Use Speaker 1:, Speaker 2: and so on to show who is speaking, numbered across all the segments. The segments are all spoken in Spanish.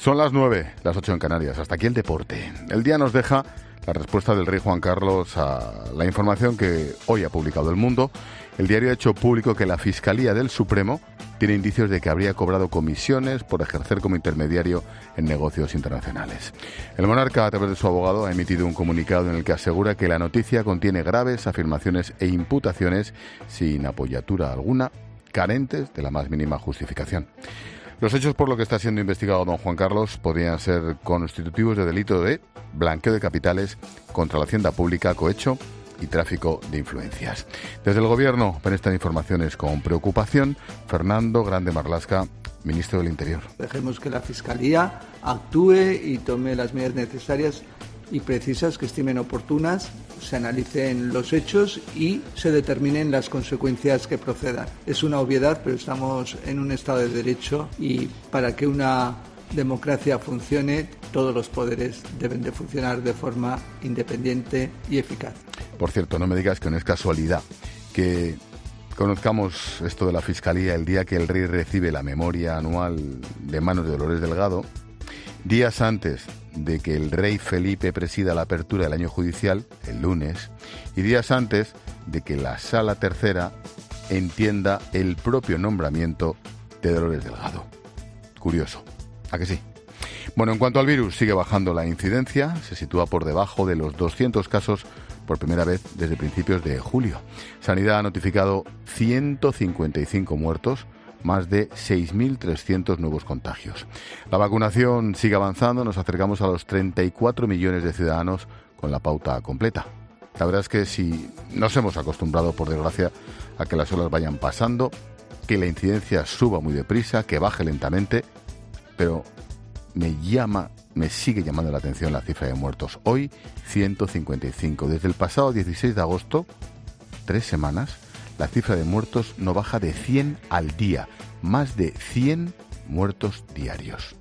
Speaker 1: Son las 9, las 8 en Canarias. Hasta aquí el deporte. El día nos deja la respuesta del rey Juan Carlos a la información que hoy ha publicado El Mundo. El diario ha hecho público que la Fiscalía del Supremo tiene indicios de que habría cobrado comisiones por ejercer como intermediario en negocios internacionales. El monarca, a través de su abogado, ha emitido un comunicado en el que asegura que la noticia contiene graves afirmaciones e imputaciones sin apoyatura alguna, carentes de la más mínima justificación. Los hechos por los que está siendo investigado don Juan Carlos podrían ser constitutivos de delito de blanqueo de capitales contra la hacienda pública, cohecho y tráfico de influencias. Desde el Gobierno ven estas informaciones con preocupación. Fernando Grande Marlaska, ministro del Interior.
Speaker 2: Dejemos que la Fiscalía actúe y tome las medidas necesarias y precisas que estimen oportunas, se analicen los hechos y se determinen las consecuencias que procedan. Es una obviedad, pero estamos en un Estado de Derecho y para que una democracia funcione, todos los poderes deben de funcionar de forma independiente y eficaz.
Speaker 1: Por cierto, no me digas que no es casualidad que conozcamos esto de la Fiscalía el día que el rey recibe la memoria anual de manos de Dolores Delgado, días antes de que el rey Felipe presida la apertura del año judicial, el lunes, y días antes de que la Sala Tercera entienda el propio nombramiento de Dolores Delgado. Curioso, ¿a que sí? Bueno, en cuanto al virus, sigue bajando la incidencia, se sitúa por debajo de los 200 casos por primera vez desde principios de julio. Sanidad ha notificado 155 muertos, más de 6.300 nuevos contagios. La vacunación sigue avanzando, nos acercamos a los 34 millones de ciudadanos con la pauta completa. La verdad es que si nos hemos acostumbrado, por desgracia, a que las horas vayan pasando, que la incidencia suba muy deprisa, que baje lentamente, pero me sigue llamando la atención la cifra de muertos. Hoy, 155. Desde el pasado 16 de agosto, 3 semanas, la cifra de muertos no baja de 100 al día. Más de 100 muertos diarios.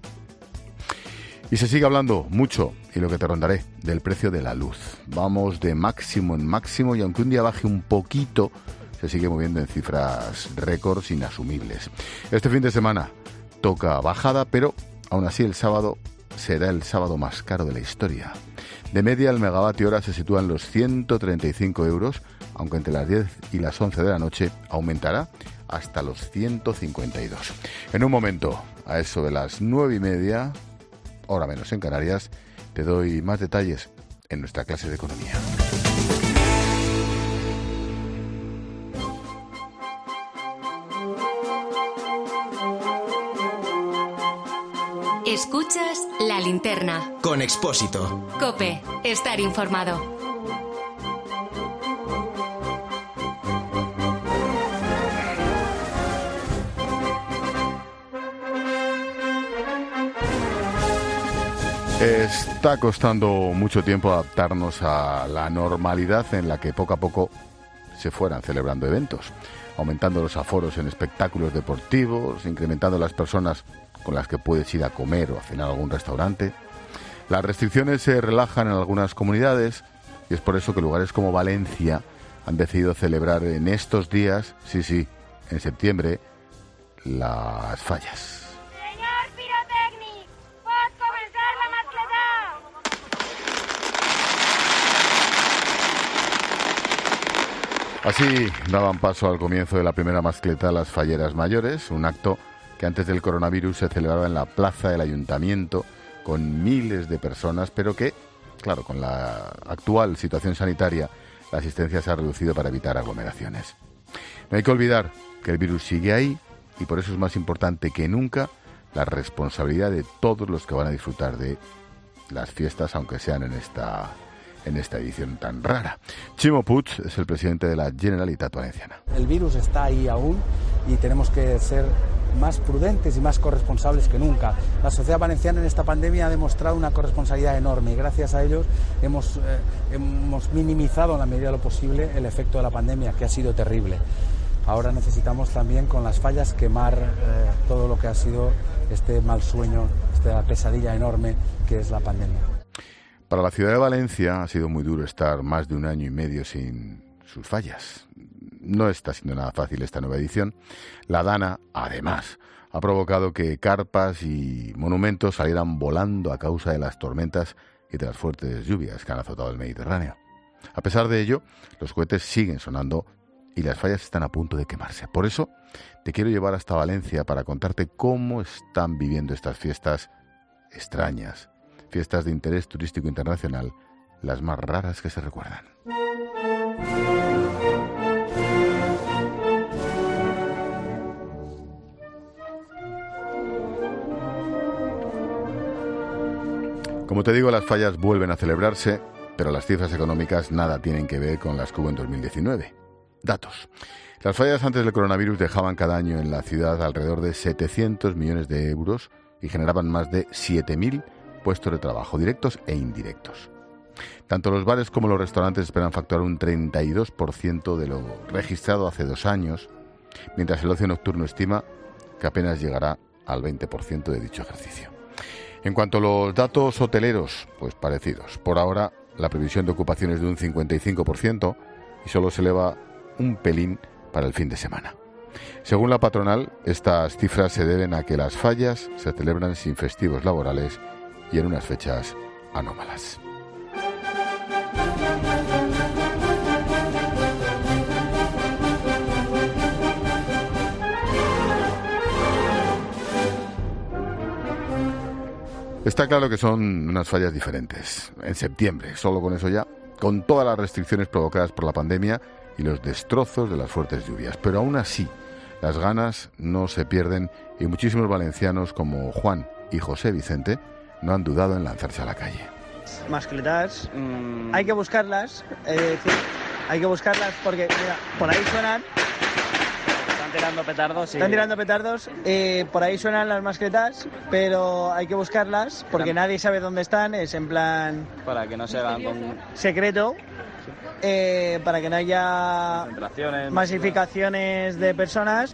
Speaker 1: Y se sigue hablando mucho, y lo que te rondaré, del precio de la luz. Vamos de máximo en máximo y aunque un día baje un poquito, se sigue moviendo en cifras récords inasumibles. Este fin de semana toca bajada, pero aún así el sábado será el sábado más caro de la historia. De media el megavatio hora se sitúa en los 135 euros, aunque entre las 10 y las 11 de la noche aumentará hasta los 152. En un momento, a eso de las 9:30, hora menos en Canarias, te doy más detalles en nuestra clase de economía.
Speaker 3: Escuchas La Linterna.
Speaker 4: Con Expósito.
Speaker 3: COPE. Estar informado.
Speaker 1: Está costando mucho tiempo adaptarnos a la normalidad en la que poco a poco se fueran celebrando eventos, aumentando los aforos en espectáculos deportivos, incrementando las personas con las que puedes ir a comer o a cenar a algún restaurante. Las restricciones se relajan en algunas comunidades y es por eso que lugares como Valencia han decidido celebrar en estos días, sí, en septiembre, las fallas.
Speaker 5: Señor Pirotècnic, pot començar la mascleta.
Speaker 1: Así daban paso al comienzo de la primera mascleta las falleras mayores, un acto que antes del coronavirus se celebraba en la plaza del ayuntamiento con miles de personas, pero que, claro, con la actual situación sanitaria, la asistencia se ha reducido para evitar aglomeraciones. No hay que olvidar que el virus sigue ahí y por eso es más importante que nunca la responsabilidad de todos los que van a disfrutar de las fiestas, aunque sean en esta edición tan rara. Chimo Puig es el presidente de la Generalitat Valenciana.
Speaker 6: El virus está ahí aún y tenemos que ser más prudentes y más corresponsables que nunca. La sociedad valenciana en esta pandemia ha demostrado una corresponsabilidad enorme y gracias a ellos hemos minimizado en la medida de lo posible el efecto de la pandemia, que ha sido terrible. Ahora necesitamos también con las fallas quemar todo lo que ha sido este mal sueño, esta pesadilla enorme que es la pandemia.
Speaker 1: Para la ciudad de Valencia ha sido muy duro estar más de 1 año y medio sin sus fallas. no está siendo nada fácil esta nueva edición. La Dana, además, ha provocado que carpas y monumentos salieran volando a causa de las tormentas y de las fuertes lluvias que han azotado el Mediterráneo. A pesar de ello, los cohetes siguen sonando y las fallas están a punto de quemarse. Por eso, te quiero llevar hasta Valencia para contarte cómo están viviendo estas fiestas extrañas, fiestas de interés turístico internacional, las más raras que se recuerdan. Como te digo, las fallas vuelven a celebrarse, pero las cifras económicas nada tienen que ver con las que hubo en 2019. Datos. Las fallas antes del coronavirus dejaban cada año en la ciudad alrededor de 700 millones de euros y generaban más de 7.000 puestos de trabajo, directos e indirectos. Tanto los bares como los restaurantes esperan facturar un 32% de lo registrado hace 2 años, mientras el ocio nocturno estima que apenas llegará al 20% de dicho ejercicio. En cuanto a los datos hoteleros, pues parecidos. Por ahora, la previsión de ocupación es de un 55% y solo se eleva un pelín para el fin de semana. Según la patronal, estas cifras se deben a que las fallas se celebran sin festivos laborales y en unas fechas anómalas. Está claro que son unas fallas diferentes. En septiembre, solo con eso ya, con todas las restricciones provocadas por la pandemia y los destrozos de las fuertes lluvias. Pero aún así, las ganas no se pierden y muchísimos valencianos como Juan y José Vicente no han dudado en lanzarse a la calle.
Speaker 4: Mascletas, hay que buscarlas, hay que buscarlas porque mira, por ahí suenan. Están tirando petardos, sí. Están tirando petardos, por ahí suenan las mascletas, pero hay que buscarlas porque nadie sabe dónde están, es en plan...
Speaker 7: Para que no se hagan con...
Speaker 4: secreto, para que no haya masificaciones de personas.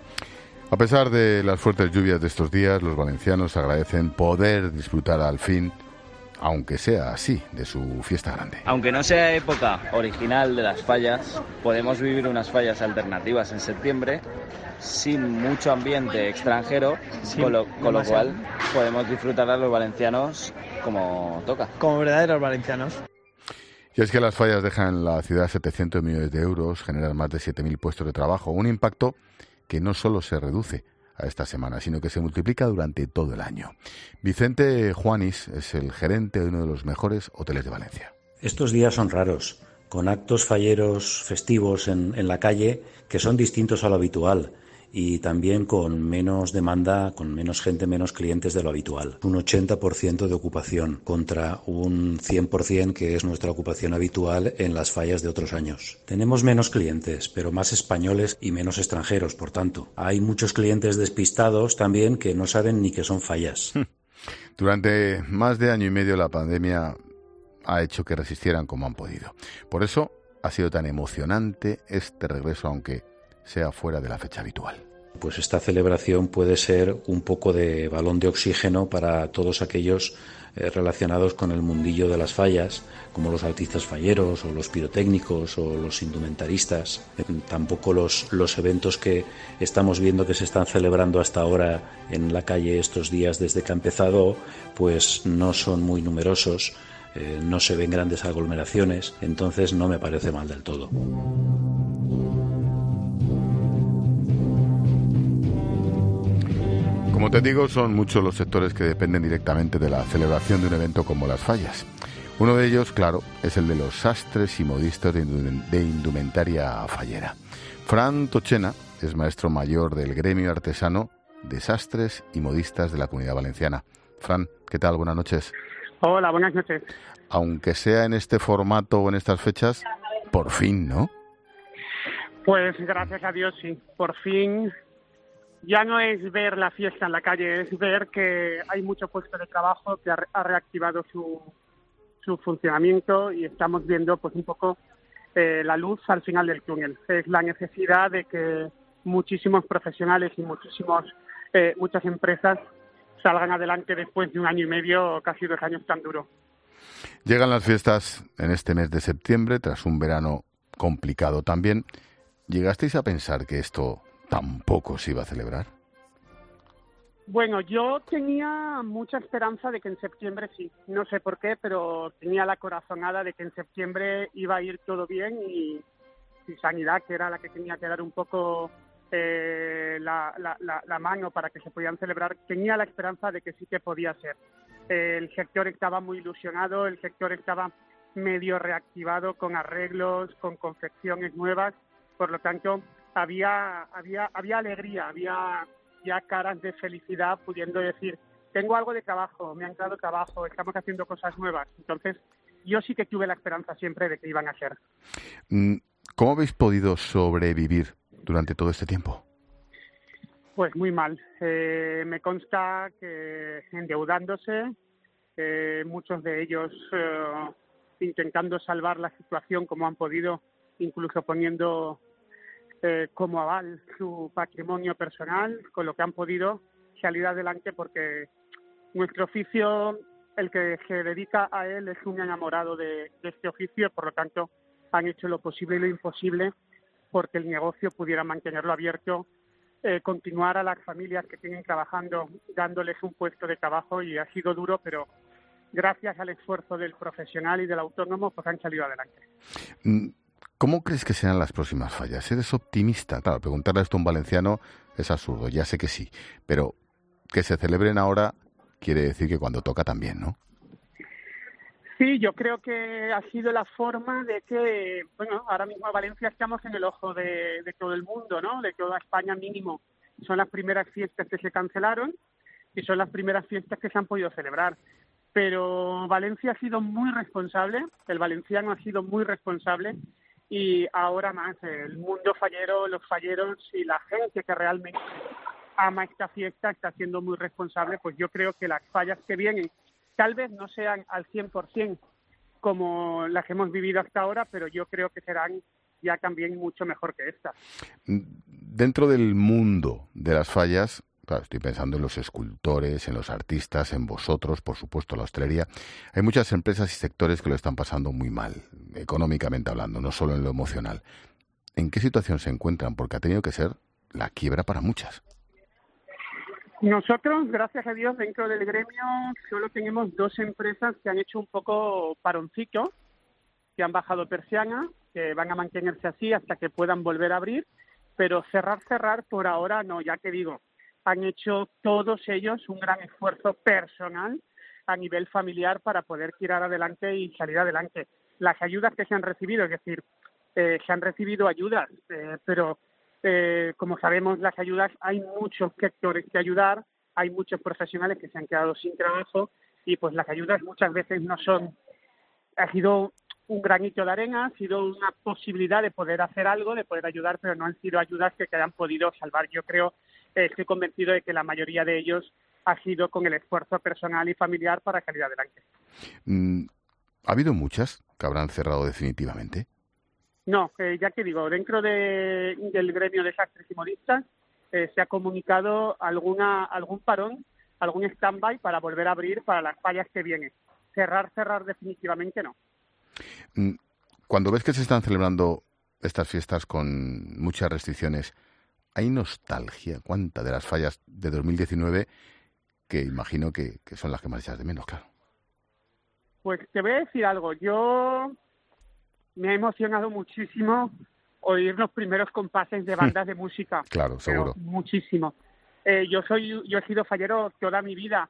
Speaker 1: A pesar de las fuertes lluvias de estos días, los valencianos agradecen poder disfrutar al fin, aunque sea así, de su fiesta grande.
Speaker 7: Aunque no sea época original de las fallas, podemos vivir unas fallas alternativas en septiembre sin mucho ambiente extranjero, sí, con lo cual podemos disfrutar a los valencianos como toca.
Speaker 4: Como verdaderos valencianos.
Speaker 1: Y es que las fallas dejan en la ciudad 700 millones de euros, generan más de 7.000 puestos de trabajo, un impacto que no solo se reduce a esta semana, sino que se multiplica durante todo el año. Vicente Juanis es el gerente de uno de los mejores hoteles de Valencia.
Speaker 8: Estos días son raros, con actos falleros festivos en la calle que son distintos a lo habitual y también con menos demanda, con menos gente, menos clientes de lo habitual. Un 80% de ocupación contra un 100% que es nuestra ocupación habitual en las fallas de otros años. Tenemos menos clientes, pero más españoles y menos extranjeros, por tanto. Hay muchos clientes despistados también que no saben ni que son fallas.
Speaker 1: Durante más de año y medio la pandemia ha hecho que resistieran como han podido. Por eso ha sido tan emocionante este regreso, aunque sea fuera de la fecha habitual.
Speaker 8: Pues esta celebración puede ser un poco de balón de oxígeno para todos aquellos relacionados con el mundillo de las fallas, como los artistas falleros o los pirotécnicos o los indumentaristas. Tampoco los eventos que estamos viendo que se están celebrando hasta ahora en la calle estos días desde que ha empezado, pues no son muy numerosos, no se ven grandes aglomeraciones, entonces no me parece mal del todo.
Speaker 1: Como te digo, son muchos los sectores que dependen directamente de la celebración de un evento como las fallas. Uno de ellos, claro, es el de los sastres y modistas de indumentaria fallera. Fran Tochena es maestro mayor del gremio artesano de sastres y modistas de la Comunidad Valenciana. Fran, ¿qué tal? Buenas noches.
Speaker 9: Hola, buenas noches.
Speaker 1: Aunque sea en este formato o en estas fechas, por fin, ¿no?
Speaker 9: Pues gracias a Dios, sí. Por fin. Ya no es ver la fiesta en la calle, es ver que hay mucho puesto de trabajo que ha reactivado su funcionamiento y estamos viendo pues un poco la luz al final del túnel. Es la necesidad de que muchísimos profesionales y muchas empresas salgan adelante después de un año y medio, casi 2 años tan duro.
Speaker 1: Llegan las fiestas en este mes de septiembre, tras un verano complicado también, ¿Llegasteis a pensar que esto tampoco se iba a celebrar?
Speaker 9: Bueno, yo tenía mucha esperanza de que en septiembre sí. No sé por qué, pero tenía la corazonada de que en septiembre iba a ir todo bien y Sanidad, que era la que tenía que dar un poco la mano para que se pudieran celebrar, tenía la esperanza de que sí que podía ser. El sector estaba muy ilusionado, el sector estaba medio reactivado con arreglos, con confecciones nuevas, por lo tanto había alegría, había ya caras de felicidad pudiendo decir, tengo algo de trabajo, me han dado trabajo, estamos haciendo cosas nuevas. Entonces, yo sí que tuve la esperanza siempre de que iban a ser.
Speaker 1: ¿Cómo habéis podido sobrevivir durante todo este tiempo?
Speaker 9: Pues muy mal. Me consta que endeudándose, muchos de ellos intentando salvar la situación como han podido, incluso poniendo como aval su patrimonio personal, con lo que han podido salir adelante, porque nuestro oficio, el que se dedica a él, es un enamorado de este oficio, por lo tanto han hecho lo posible y lo imposible porque el negocio pudiera mantenerlo abierto, continuar a las familias que tienen trabajando, dándoles un puesto de trabajo, y ha sido duro, pero gracias al esfuerzo del profesional y del autónomo, pues han salido adelante.
Speaker 1: ¿Cómo crees que serán las próximas fallas? ¿Eres optimista? Claro, preguntarle esto a un valenciano es absurdo, ya sé que sí, pero que se celebren ahora quiere decir que cuando toca también, ¿no?
Speaker 9: Sí, yo creo que ha sido la forma de que, bueno, ahora mismo en Valencia estamos en el ojo de todo el mundo, ¿no? De toda España mínimo. Son las primeras fiestas que se cancelaron y son las primeras fiestas que se han podido celebrar. Pero Valencia ha sido muy responsable, el valenciano ha sido muy responsable, y ahora más el mundo fallero, los falleros y la gente que realmente ama esta fiesta está siendo muy responsable. Pues yo creo que las fallas que vienen tal vez no sean al 100% como las que hemos vivido hasta ahora, pero yo creo que serán ya también mucho mejor que estas.
Speaker 1: Dentro del mundo de las fallas, claro, estoy pensando en los escultores, en los artistas, en vosotros, por supuesto, la hostelería. Hay muchas empresas y sectores que lo están pasando muy mal, económicamente hablando, no solo en lo emocional. ¿En qué situación se encuentran? Porque ha tenido que ser la quiebra para muchas.
Speaker 9: Nosotros, gracias a Dios, dentro del gremio solo tenemos 2 empresas que han hecho un poco paroncito, que han bajado persiana, que van a mantenerse así hasta que puedan volver a abrir, pero cerrar por ahora no, ya que digo, han hecho todos ellos un gran esfuerzo personal a nivel familiar para poder tirar adelante y salir adelante. Las ayudas que se han recibido, es decir, se han recibido ayudas, pero como sabemos, las ayudas, hay muchos sectores que ayudar, hay muchos profesionales que se han quedado sin trabajo, y pues las ayudas muchas veces no son, ha sido un granito de arena, ha sido una posibilidad de poder hacer algo, de poder ayudar, pero no han sido ayudas que hayan podido salvar. Yo creo, estoy convencido de que la mayoría de ellos ha sido con el esfuerzo personal y familiar para salir adelante.
Speaker 1: ¿Ha habido muchas que habrán cerrado definitivamente?
Speaker 9: No, ya que digo, dentro del gremio de sastres y modistas se ha comunicado algún parón, algún stand-by para volver a abrir para las fallas que vienen. Cerrar definitivamente no.
Speaker 1: Cuando ves que se están celebrando estas fiestas con muchas restricciones, ¿hay nostalgia? ¿Cuánta de las fallas de 2019 que imagino que son las que más echas de menos, claro?
Speaker 9: Pues te voy a decir algo. Yo me ha emocionado muchísimo oír los primeros compases de bandas de música.
Speaker 1: Claro, seguro.
Speaker 9: Muchísimo. Yo he sido fallero toda mi vida,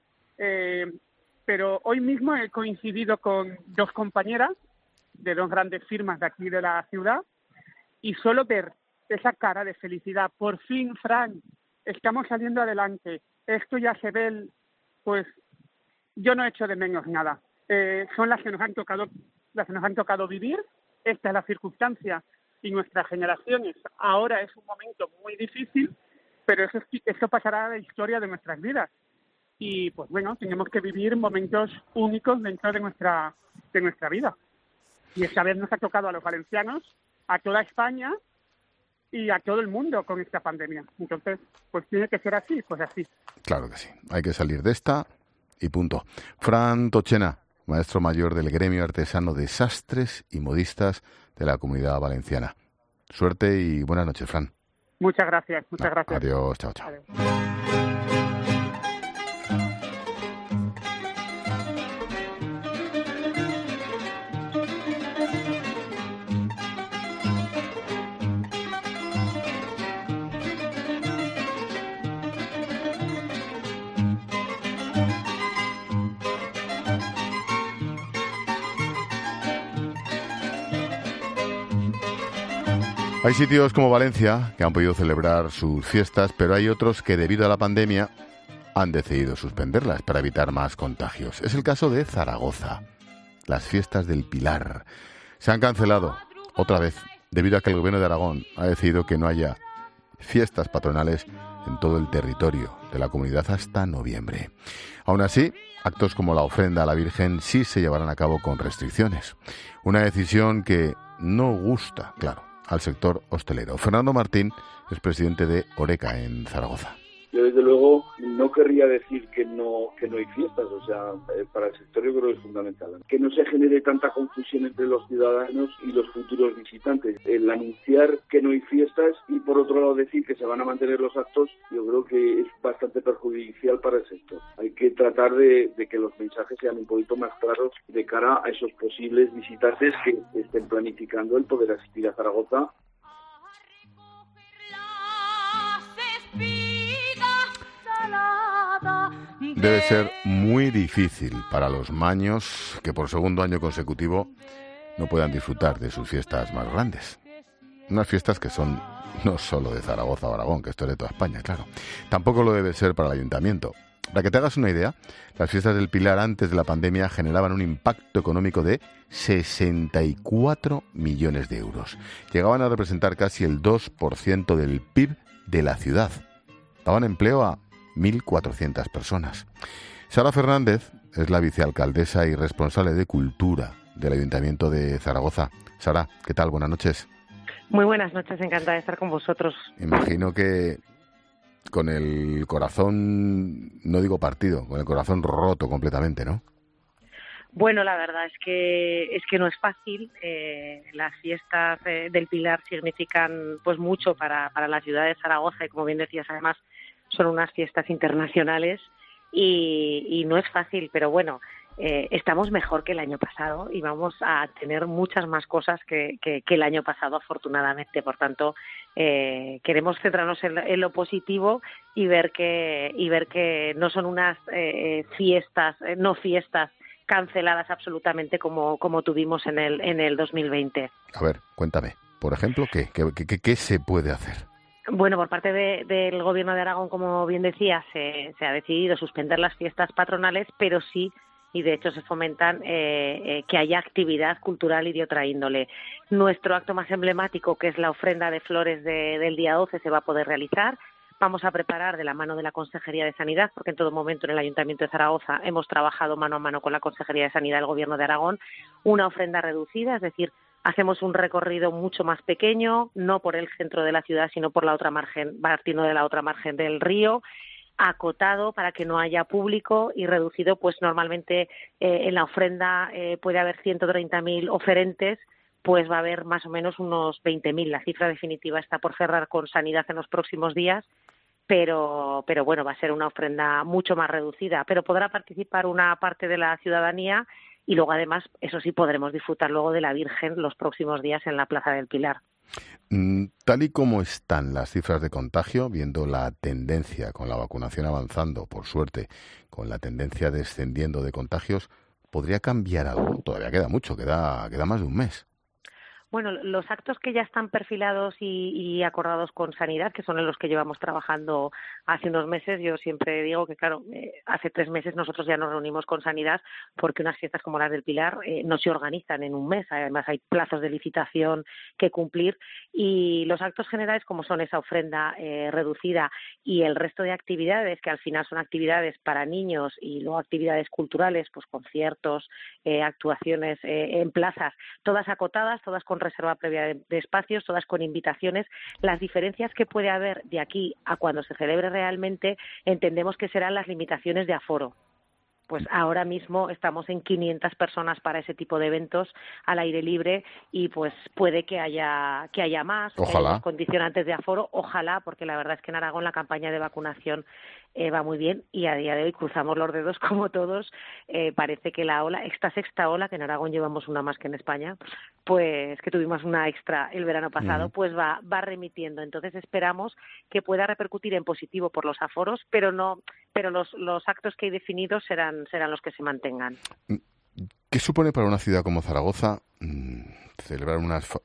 Speaker 9: pero hoy mismo he coincidido con 2 compañeras de 2 grandes firmas de aquí de la ciudad, y solo ver esa cara de felicidad. Por fin, Fran, estamos saliendo adelante. Esto ya se ve, pues yo no echo de menos nada. Son las que nos han tocado vivir. Esta es la circunstancia, y nuestras generaciones ahora es un momento muy difícil, pero eso pasará a la historia de nuestras vidas. Y pues bueno, tenemos que vivir momentos únicos dentro de nuestra vida. Y esta vez nos ha tocado a los valencianos, a toda España y a todo el mundo con esta pandemia. Entonces, pues tiene que ser así, pues así.
Speaker 1: Claro que sí. Hay que salir de esta y punto. Fran Tochena, maestro mayor del gremio artesano de sastres y modistas de la Comunidad Valenciana. Suerte y buenas noches, Fran.
Speaker 9: Muchas gracias, muchas gracias.
Speaker 1: Adiós, chao, chao.
Speaker 9: Adiós.
Speaker 1: Hay sitios como Valencia que han podido celebrar sus fiestas, pero hay otros que debido a la pandemia han decidido suspenderlas para evitar más contagios. Es el caso de Zaragoza. Las fiestas del Pilar se han cancelado otra vez debido a que el gobierno de Aragón ha decidido que no haya fiestas patronales en todo el territorio de la comunidad hasta noviembre. Aún así, actos como la ofrenda a la Virgen sí se llevarán a cabo con restricciones. Una decisión que no gusta, claro, al sector hostelero. Fernando Martín es presidente de Horeca en Zaragoza.
Speaker 10: Yo desde luego no querría decir que no hay fiestas, o sea, para el sector yo creo que es fundamental. Que no se genere tanta confusión entre los ciudadanos y los futuros visitantes. El anunciar que no hay fiestas y por otro lado decir que se van a mantener los actos, yo creo que es bastante perjudicial para el sector. Hay que tratar de que los mensajes sean un poquito más claros de cara a esos posibles visitantes que estén planificando el poder asistir a Zaragoza.
Speaker 1: Debe ser muy difícil para los maños que por segundo año consecutivo no puedan disfrutar de sus fiestas más grandes. Unas fiestas que son no solo de Zaragoza o Aragón, que esto es de toda España, claro. Tampoco lo debe ser para el ayuntamiento. Para que te hagas una idea, las fiestas del Pilar antes de la pandemia generaban un impacto económico de 64 millones de euros. Llegaban a representar casi el 2% del PIB de la ciudad. Daban empleo a 1.400 personas. Sara Fernández es la vicealcaldesa y responsable de Cultura del Ayuntamiento de Zaragoza. Sara, ¿qué tal? Buenas noches.
Speaker 11: Muy buenas noches, encantada de estar con vosotros.
Speaker 1: Imagino que con el corazón, no digo partido, con el corazón roto completamente, ¿no?
Speaker 11: Bueno, la verdad es que no es fácil. Las fiestas del Pilar significan pues mucho para la ciudad de Zaragoza y, como bien decías, además son unas fiestas internacionales y no es fácil, pero bueno, estamos mejor que el año pasado y vamos a tener muchas más cosas que el año pasado, afortunadamente. Por tanto, queremos centrarnos en lo positivo y ver que no son unas fiestas canceladas absolutamente como tuvimos en el 2020.
Speaker 1: A ver, cuéntame, por ejemplo, ¿qué se puede hacer?
Speaker 11: Bueno, por parte del Gobierno de Aragón, como bien decía, se ha decidido suspender las fiestas patronales, pero sí, y de hecho se fomentan que haya actividad cultural y de otra índole. Nuestro acto más emblemático, que es la ofrenda de flores del día 12, se va a poder realizar. Vamos a preparar de la mano de la Consejería de Sanidad, porque en todo momento en el Ayuntamiento de Zaragoza hemos trabajado mano a mano con la Consejería de Sanidad del Gobierno de Aragón, una ofrenda reducida, es decir, hacemos un recorrido mucho más pequeño, no por el centro de la ciudad, sino por la otra margen, partiendo de la otra margen del río, acotado para que no haya público y reducido, pues normalmente en la ofrenda puede haber 130.000 oferentes, pues va a haber más o menos unos 20.000. La cifra definitiva está por cerrar con Sanidad en los próximos días, pero bueno, va a ser una ofrenda mucho más reducida, pero podrá participar una parte de la ciudadanía y luego además, eso sí, podremos disfrutar luego de la Virgen los próximos días en la Plaza del Pilar.
Speaker 1: Tal y como están las cifras de contagio, viendo la tendencia con la vacunación avanzando, por suerte, con la tendencia descendiendo de contagios, ¿podría cambiar algo? Todavía queda mucho, queda más de un mes.
Speaker 11: Bueno, los actos que ya están perfilados y acordados con Sanidad, que son en los que llevamos trabajando hace unos meses, yo siempre digo que, claro, hace 3 meses nosotros ya nos reunimos con Sanidad porque unas fiestas como las del Pilar no se organizan en un mes. Además, hay plazos de licitación que cumplir y los actos generales, como son esa ofrenda reducida y el resto de actividades, que al final son actividades para niños y luego actividades culturales, pues conciertos, actuaciones en plazas, todas acotadas, todas con reserva previa de espacios, todas con invitaciones. Las diferencias que puede haber de aquí a cuando se celebre realmente entendemos que serán las limitaciones de aforo. Pues ahora mismo estamos en 500 personas para ese tipo de eventos al aire libre y pues puede que haya más,
Speaker 1: ojalá,
Speaker 11: que haya más condicionantes de aforo, ojalá, porque la verdad es que en Aragón la campaña de vacunación va muy bien y a día de hoy cruzamos los dedos como todos. Parece que esta sexta ola, que en Aragón llevamos una más que en España, pues que tuvimos una extra el verano pasado, pues va remitiendo. Entonces esperamos que pueda repercutir en positivo por los aforos, pero los actos que hay definidos serán los que se mantengan.
Speaker 1: ¿Qué supone para una ciudad como Zaragoza celebrar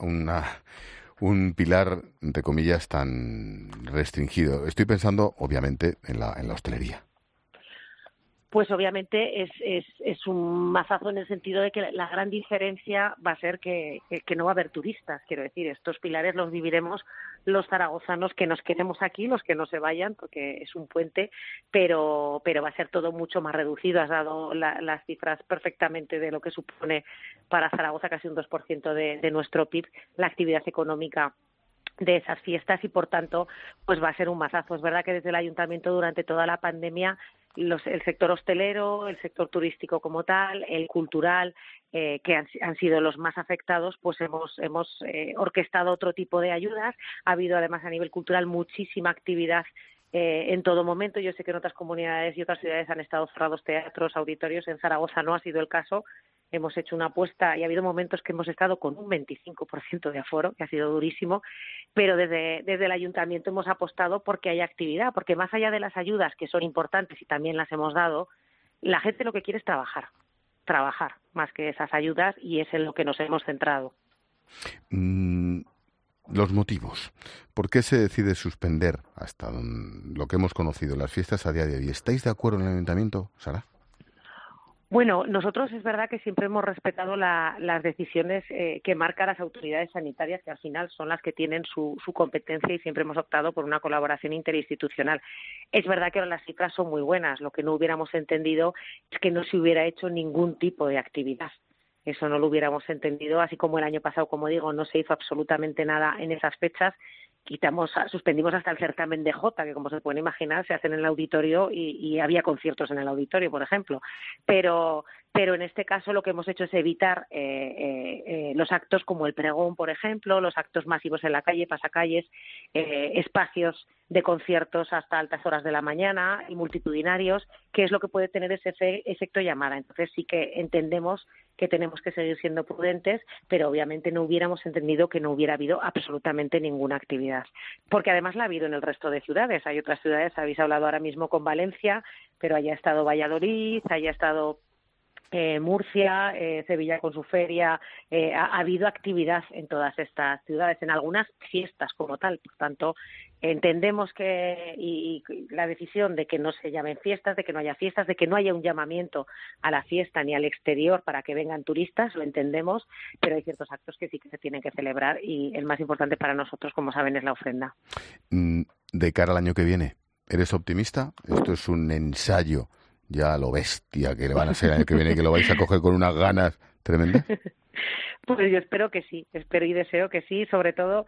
Speaker 1: un pilar, entre comillas, tan restringido? Estoy pensando, obviamente, en la hostelería.
Speaker 11: Pues obviamente es un mazazo en el sentido de que la gran diferencia va a ser que no va a haber turistas. Quiero decir, estos pilares los viviremos los zaragozanos que nos quedemos aquí, los que no se vayan, porque es un puente, pero va a ser todo mucho más reducido. Has dado las cifras perfectamente de lo que supone para Zaragoza, casi un 2% de nuestro PIB, la actividad económica de esas fiestas y, por tanto, pues va a ser un mazazo. Es verdad que desde el Ayuntamiento durante toda la pandemia el sector hostelero, el sector turístico como tal, el cultural, que han sido los más afectados, pues hemos orquestado otro tipo de ayudas. Ha habido además a nivel cultural muchísima actividad en todo momento. Yo sé que en otras comunidades y otras ciudades han estado cerrados teatros, auditorios. En Zaragoza no ha sido el caso. Hemos hecho una apuesta y ha habido momentos que hemos estado con un 25% de aforo, que ha sido durísimo, pero desde el Ayuntamiento hemos apostado porque haya actividad, porque más allá de las ayudas, que son importantes y también las hemos dado, la gente lo que quiere es trabajar más que esas ayudas, y es en lo que nos hemos centrado.
Speaker 1: Los motivos. ¿Por qué se decide suspender, hasta lo que hemos conocido, las fiestas a día de hoy? ¿Estáis de acuerdo en el Ayuntamiento, Sara?
Speaker 11: Bueno, nosotros es verdad que siempre hemos respetado las decisiones que marcan las autoridades sanitarias, que al final son las que tienen su competencia, y siempre hemos optado por una colaboración interinstitucional. Es verdad que ahora las cifras son muy buenas. Lo que no hubiéramos entendido es que no se hubiera hecho ningún tipo de actividad. Eso no lo hubiéramos entendido, así como el año pasado, como digo, no se hizo absolutamente nada en esas fechas. Suspendimos hasta el certamen de Jota, que como se pueden imaginar se hacen en el auditorio y había conciertos en el auditorio, por ejemplo. Pero en este caso lo que hemos hecho es evitar los actos como el pregón, por ejemplo, los actos masivos en la calle, pasacalles, espacios de conciertos hasta altas horas de la mañana y multitudinarios, que es lo que puede tener ese efecto llamada. Entonces sí que entendemos que tenemos que seguir siendo prudentes, pero obviamente no hubiéramos entendido que no hubiera habido absolutamente ninguna actividad. Porque además la ha habido en el resto de ciudades. Hay otras ciudades, habéis hablado ahora mismo con Valencia, pero haya estado Valladolid, haya estado Murcia, Sevilla con su feria. Ha habido actividad en todas estas ciudades, en algunas fiestas como tal. Por tanto, entendemos que y la decisión de que no se llamen fiestas, de que no haya fiestas, de que no haya un llamamiento a la fiesta ni al exterior para que vengan turistas, lo entendemos, pero hay ciertos actos que sí que se tienen que celebrar, y el más importante para nosotros, como saben, es la ofrenda.
Speaker 1: De cara al año que viene, ¿eres optimista? Esto es un ensayo ya a lo bestia que le van a ser el año que viene, que lo vais a coger con unas ganas tremendas.
Speaker 11: Pues yo espero que sí, espero y deseo que sí, sobre todo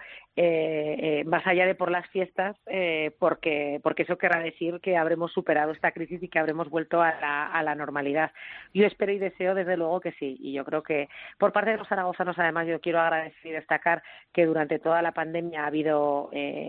Speaker 11: más allá de por las fiestas, porque eso querrá decir que habremos superado esta crisis y que habremos vuelto a la normalidad. Yo espero y deseo desde luego que sí, y yo creo que por parte de los zaragozanos, además, yo quiero agradecer y destacar que durante toda la pandemia ha habido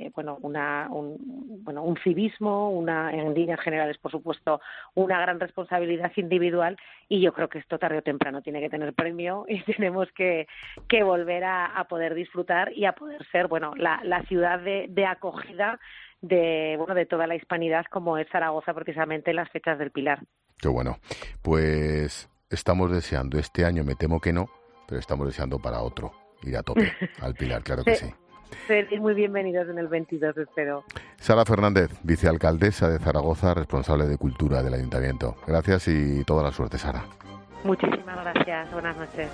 Speaker 11: un civismo, en líneas generales, por supuesto, una gran responsabilidad individual, y yo creo que esto tarde o temprano tiene que tener premio, y tenemos que volver a poder disfrutar y a poder ser la ciudad de acogida de toda la hispanidad, como es Zaragoza precisamente en las fechas del Pilar.
Speaker 1: Qué bueno. Pues estamos deseando, este año me temo que no, pero estamos deseando para otro ir a tope al Pilar, claro que sí.
Speaker 11: Seréis muy bienvenidos en el 22, espero.
Speaker 1: Sara Fernández, vicealcaldesa de Zaragoza, responsable de Cultura del Ayuntamiento. Gracias y toda la suerte, Sara.
Speaker 11: Muchísimas gracias. Buenas noches.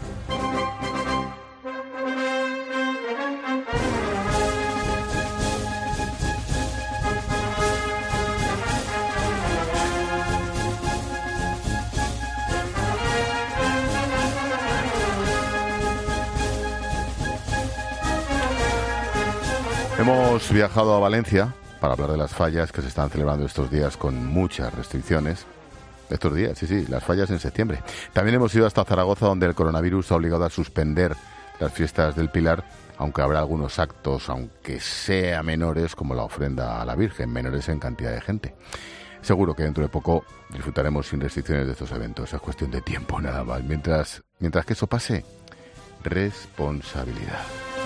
Speaker 1: Hemos viajado a Valencia para hablar de las fallas que se están celebrando estos días con muchas restricciones. estos días, sí, las fallas en septiembre. También hemos ido hasta Zaragoza, donde el coronavirus ha obligado a suspender las fiestas del Pilar, aunque habrá algunos actos, aunque sea menores, como la ofrenda a la Virgen, menores en cantidad de gente. Seguro que dentro de poco disfrutaremos sin restricciones de estos eventos. Es cuestión de tiempo, nada más. Mientras que eso pase, responsabilidad.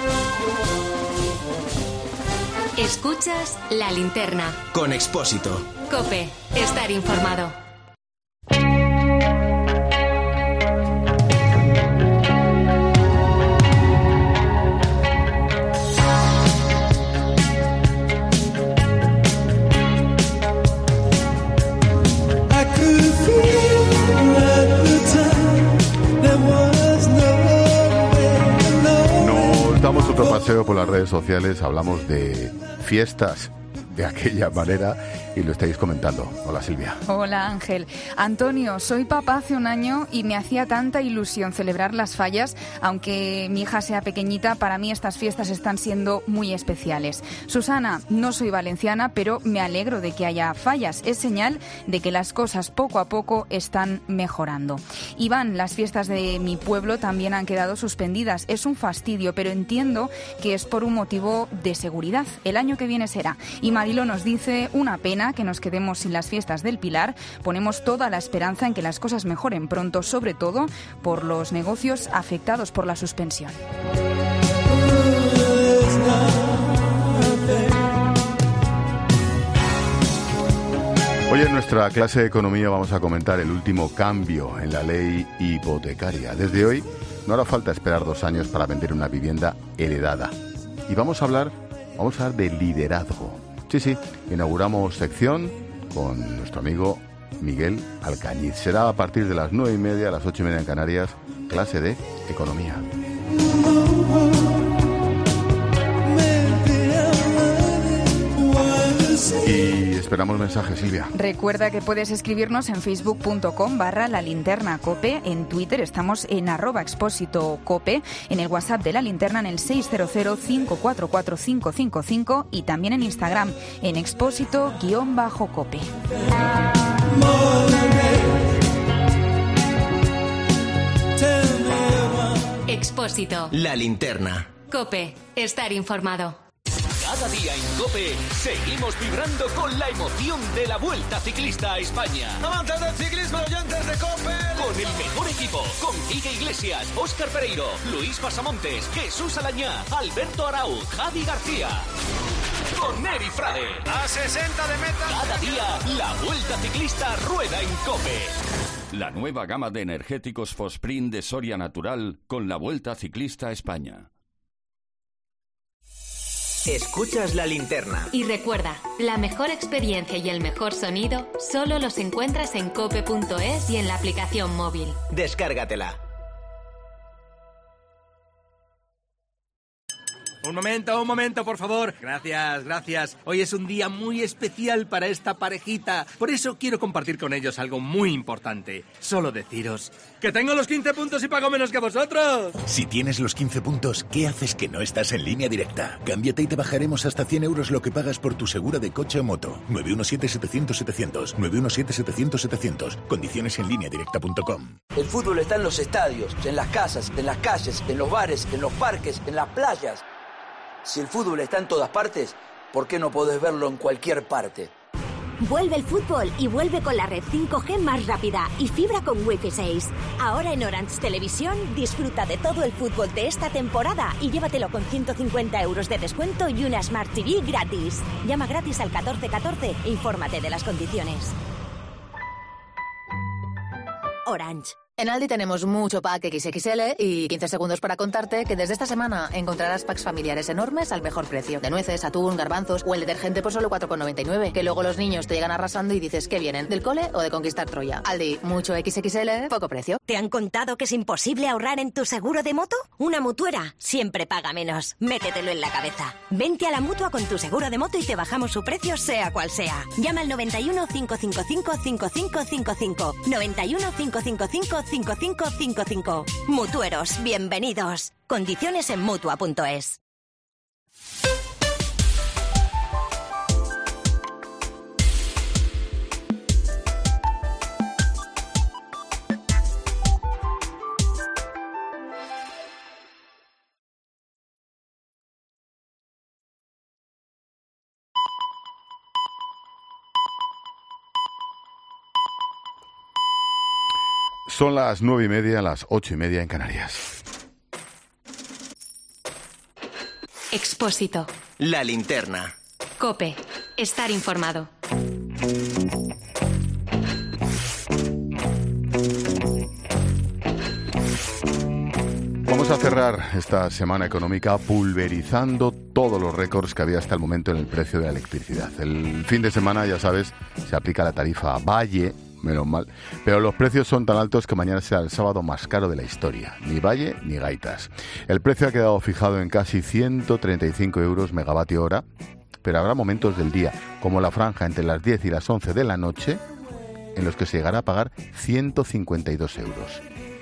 Speaker 3: Escuchas La Linterna.
Speaker 12: Con Expósito.
Speaker 3: COPE. Estar informado.
Speaker 1: Damos otro paseo por las redes sociales, hablamos de fiestas de aquella manera y lo estáis comentando. Hola, Silvia.
Speaker 13: Hola, Ángel. Antonio, soy papá hace un año y me hacía tanta ilusión celebrar las fallas. Aunque mi hija sea pequeñita, para mí estas fiestas están siendo muy especiales. Susana, no soy valenciana, pero me alegro de que haya fallas. Es señal de que las cosas poco a poco están mejorando. Iván, las fiestas de mi pueblo también han quedado suspendidas. Es un fastidio, pero entiendo que es por un motivo de seguridad. El año que viene será. Y Marilo nos dice, una pena que nos quedemos sin las fiestas del Pilar. Ponemos toda la esperanza en que las cosas mejoren pronto, sobre todo por los negocios afectados por la suspensión.
Speaker 1: Hoy en nuestra clase de economía vamos a comentar el último cambio en la ley hipotecaria. Desde hoy no hará falta esperar 2 años para vender una vivienda heredada. Y vamos a hablar de liderazgo. Sí, inauguramos sección con nuestro amigo Miguel Alcañiz. Será a partir de las 9:30, a las 8:30 en Canarias, clase de economía. Y esperamos mensajes, Silvia.
Speaker 13: Recuerda que puedes escribirnos en facebook.com/lalinternacope, en Twitter estamos en @expósitocope, en el WhatsApp de La Linterna en el 600-544-555 y también en Instagram en expósito_cope.
Speaker 3: Expósito.
Speaker 12: La Linterna.
Speaker 3: COPE. Estar informado.
Speaker 14: Cada día en COPE seguimos vibrando con la emoción de la Vuelta Ciclista a España.
Speaker 15: ¡Amantes del ciclismo, oyentes de COPE!
Speaker 14: Con el mejor equipo, con Quique Iglesias, Óscar Pereiro, Luis Pasamontes, Jesús Alañá, Alberto Arauz, Javi García. Con Neri Frade.
Speaker 15: A 60 de meta.
Speaker 14: Cada día, la Vuelta Ciclista rueda en COPE.
Speaker 16: La nueva gama de energéticos Fosprint de Soria Natural con la Vuelta Ciclista a España.
Speaker 12: Escuchas La Linterna.
Speaker 3: Y recuerda, la mejor experiencia y el mejor sonido solo los encuentras en cope.es y en la aplicación móvil.
Speaker 12: Descárgatela.
Speaker 17: Un momento, por favor. Gracias. Hoy es un día muy especial para esta parejita. Por eso quiero compartir con ellos algo muy importante. Solo deciros que tengo los 15 puntos y pago menos que vosotros.
Speaker 18: Si tienes los 15 puntos, ¿qué haces que no estás en Línea Directa? Cámbiate y te bajaremos hasta 100 euros lo que pagas por tu seguro de coche o moto. 917-700-700. 917-700-700. Condiciones en lineadirecta.com.
Speaker 19: El fútbol está en los estadios, en las casas, en las calles, en los bares, en los parques, en las playas. Si el fútbol está en todas partes, ¿por qué no podés verlo en cualquier parte?
Speaker 20: Vuelve el fútbol y vuelve con la red 5G más rápida y fibra con Wi-Fi 6. Ahora en Orange Televisión disfruta de todo el fútbol de esta temporada y llévatelo con 150 euros de descuento y una Smart TV gratis. Llama gratis al 1414 e infórmate de las condiciones. Orange.
Speaker 21: En Aldi tenemos mucho pack XXL y 15 segundos para contarte que desde esta semana encontrarás packs familiares enormes al mejor precio. De nueces, atún, garbanzos o el detergente por solo 4,99. Que luego los niños te llegan arrasando y dices ¿qué vienen? ¿Del cole o de conquistar Troya? Aldi, mucho XXL, poco precio.
Speaker 20: ¿Te han contado que es imposible ahorrar en tu seguro de moto? Una mutuera siempre paga menos. Métetelo en la cabeza. Vente a la Mutua con tu seguro de moto y te bajamos su precio sea cual sea. Llama al 91 555 5555. 91 555 5555. Mutueros, bienvenidos. Condiciones en Mutua.es.
Speaker 1: Son las 9:30, las 8:30 en Canarias.
Speaker 3: Expósito.
Speaker 12: La linterna.
Speaker 3: COPE. Estar informado.
Speaker 1: Vamos a cerrar esta semana económica pulverizando todos los récords que había hasta el momento en el precio de la electricidad. El fin de semana, ya sabes, se aplica la tarifa Valle, menos mal, pero los precios son tan altos que mañana será el sábado más caro de la historia. Ni Valle ni gaitas. El precio ha quedado fijado en casi 135 euros megavatio hora, pero habrá momentos del día, como la franja entre las 10 y las 11 de la noche, en los que se llegará a pagar 152 euros.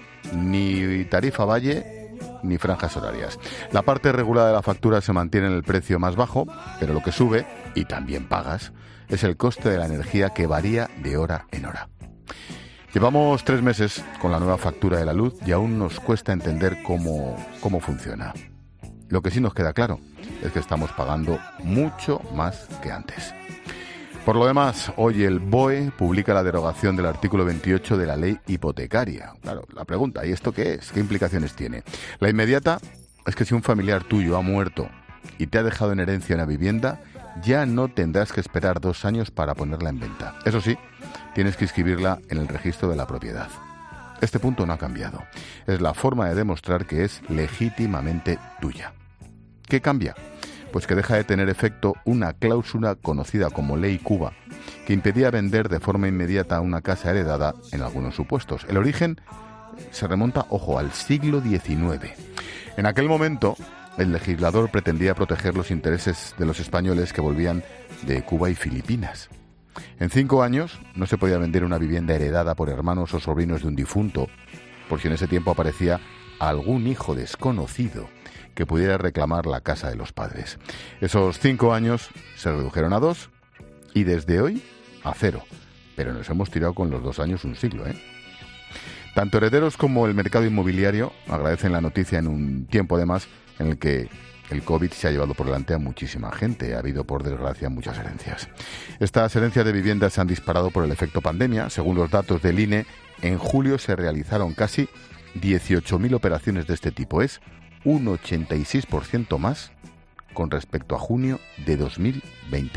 Speaker 1: Ni tarifa Valle ni franjas horarias. La parte regulada de la factura se mantiene en el precio más bajo, pero lo que sube, y también pagas, es el coste de la energía, que varía de hora en hora. Llevamos 3 meses con la nueva factura de la luz y aún nos cuesta entender cómo funciona. Lo que sí nos queda claro es que estamos pagando mucho más que antes. Por lo demás, hoy el BOE publica la derogación del artículo 28 de la ley hipotecaria. Claro, la pregunta, ¿y esto qué es? ¿Qué implicaciones tiene? La inmediata es que si un familiar tuyo ha muerto y te ha dejado en herencia una vivienda, ya no tendrás que esperar 2 años para ponerla en venta. Eso sí, tienes que inscribirla en el registro de la propiedad. Este punto no ha cambiado. Es la forma de demostrar que es legítimamente tuya. ¿Qué cambia? Pues que deja de tener efecto una cláusula conocida como Ley Cuba, que impedía vender de forma inmediata una casa heredada en algunos supuestos. El origen se remonta, ojo, al siglo XIX. En aquel momento, el legislador pretendía proteger los intereses de los españoles que volvían de Cuba y Filipinas. En 5 años no se podía vender una vivienda heredada por hermanos o sobrinos de un difunto, por si en ese tiempo aparecía algún hijo desconocido que pudiera reclamar la casa de los padres. Esos 5 años se redujeron a 2 y desde hoy a 0. Pero nos hemos tirado con los 2 años un siglo, ¿eh? Tanto herederos como el mercado inmobiliario agradecen la noticia en un tiempo, además, en el que el COVID se ha llevado por delante a muchísima gente. Ha habido, por desgracia, muchas herencias. Estas herencias de viviendas se han disparado por el efecto pandemia. Según los datos del INE, en julio se realizaron casi 18.000 operaciones de este tipo. Es un 86% más con respecto a junio de 2020.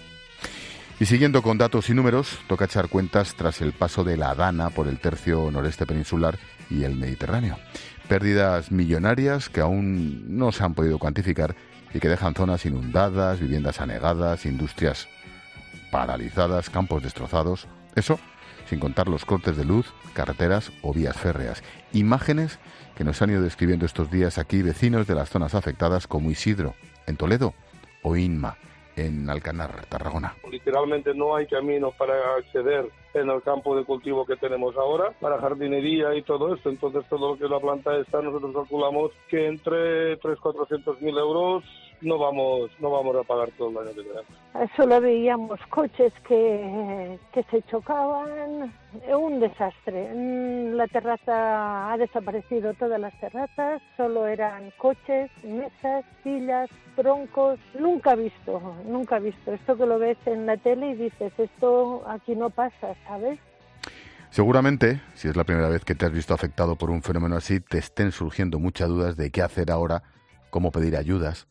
Speaker 1: Y siguiendo con datos y números, toca echar cuentas tras el paso de la Dana por el tercio noreste peninsular y el Mediterráneo. Pérdidas millonarias que aún no se han podido cuantificar y que dejan zonas inundadas, viviendas anegadas, industrias paralizadas, campos destrozados. Eso sin contar los cortes de luz, carreteras o vías férreas. Imágenes que nos han ido describiendo estos días aquí vecinos de las zonas afectadas, como Isidro, en Toledo, o Inma, en Alcanar, Tarragona.
Speaker 2: Literalmente no hay caminos para acceder en el campo de cultivo que tenemos ahora, para jardinería y todo esto. Entonces todo lo que es la planta esta, nosotros calculamos que entre 300.000-400.000 euros no vamos a pagar todo el año que tenemos.
Speaker 22: Solo veíamos coches que se chocaban, un desastre. La terraza ha desaparecido, todas las terrazas, solo eran coches, mesas, sillas, troncos. Nunca visto. Esto que lo ves en la tele y dices, esto aquí no pasa, ¿sabes?
Speaker 1: Seguramente, si es la primera vez que te has visto afectado por un fenómeno así, te estén surgiendo muchas dudas de qué hacer ahora, cómo pedir ayudas.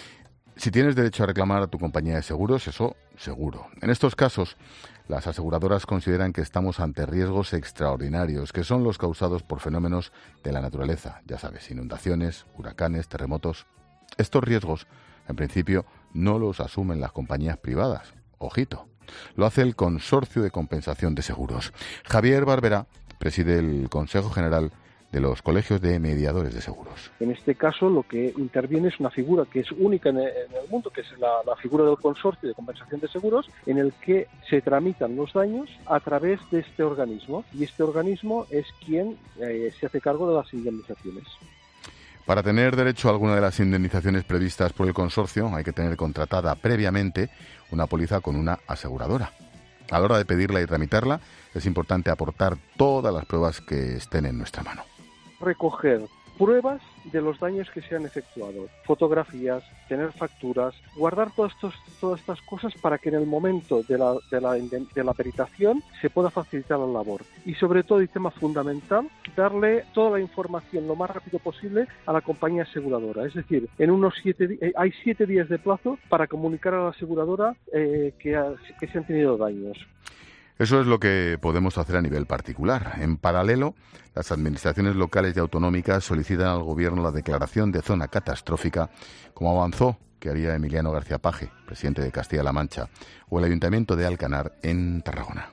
Speaker 1: Si tienes derecho a reclamar a tu compañía de seguros, eso seguro. En estos casos, las aseguradoras consideran que estamos ante riesgos extraordinarios, que son los causados por fenómenos de la naturaleza, ya sabes, inundaciones, huracanes, terremotos. Estos riesgos, en principio, no los asumen las compañías privadas. Ojito. Lo hace el Consorcio de Compensación de Seguros. Javier Barberá preside el Consejo General de los Colegios de Mediadores de Seguros.
Speaker 23: En este caso, lo que interviene es una figura que es única en el mundo, que es la figura del Consorcio de Compensación de Seguros, en el que se tramitan los daños a través de este organismo, y este organismo es quien se hace cargo de las indemnizaciones.
Speaker 1: Para tener derecho a alguna de las indemnizaciones previstas por el consorcio, hay que tener contratada previamente una póliza con una aseguradora. A la hora de pedirla y tramitarla, es importante aportar todas las pruebas que estén en nuestra mano.
Speaker 23: Recoger pruebas de los daños que se han efectuado, fotografías, tener facturas, guardar todas estas cosas para que en el momento de la peritación se pueda facilitar la labor. Y sobre todo, y tema fundamental, darle toda la información lo más rápido posible a la compañía aseguradora. Es decir, hay 7 días de plazo para comunicar a la aseguradora que se han tenido daños.
Speaker 1: Eso es lo que podemos hacer a nivel particular. En paralelo, las administraciones locales y autonómicas solicitan al Gobierno la declaración de zona catastrófica, como avanzó que haría Emiliano García Paje, presidente de Castilla-La Mancha, o el Ayuntamiento de Alcanar, en Tarragona.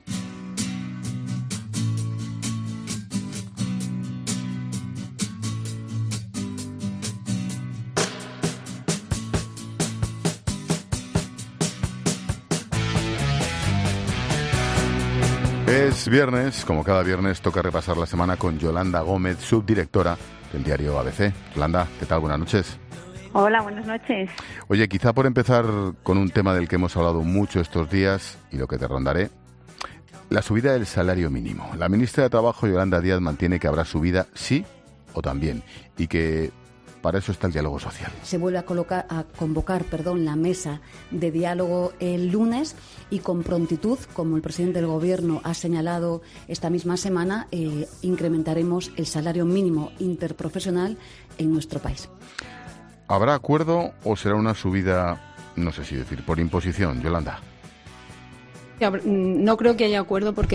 Speaker 1: Es viernes, como cada viernes toca repasar la semana con Yolanda Gómez, subdirectora del diario ABC. Yolanda, ¿qué tal? Buenas noches.
Speaker 5: Hola, buenas noches.
Speaker 1: Oye, quizá por empezar con un tema del que hemos hablado mucho estos días y lo que te rondaré, la subida del salario mínimo. La ministra de Trabajo, Yolanda Díaz, mantiene que habrá subida sí o también y que para eso está el diálogo social.
Speaker 6: Se vuelve a convocar la mesa de diálogo el lunes y con prontitud, como el presidente del Gobierno ha señalado esta misma semana, incrementaremos el salario mínimo interprofesional en nuestro país.
Speaker 1: ¿Habrá acuerdo o será una subida, no sé si decir, por imposición, Yolanda?
Speaker 7: No creo que haya acuerdo porque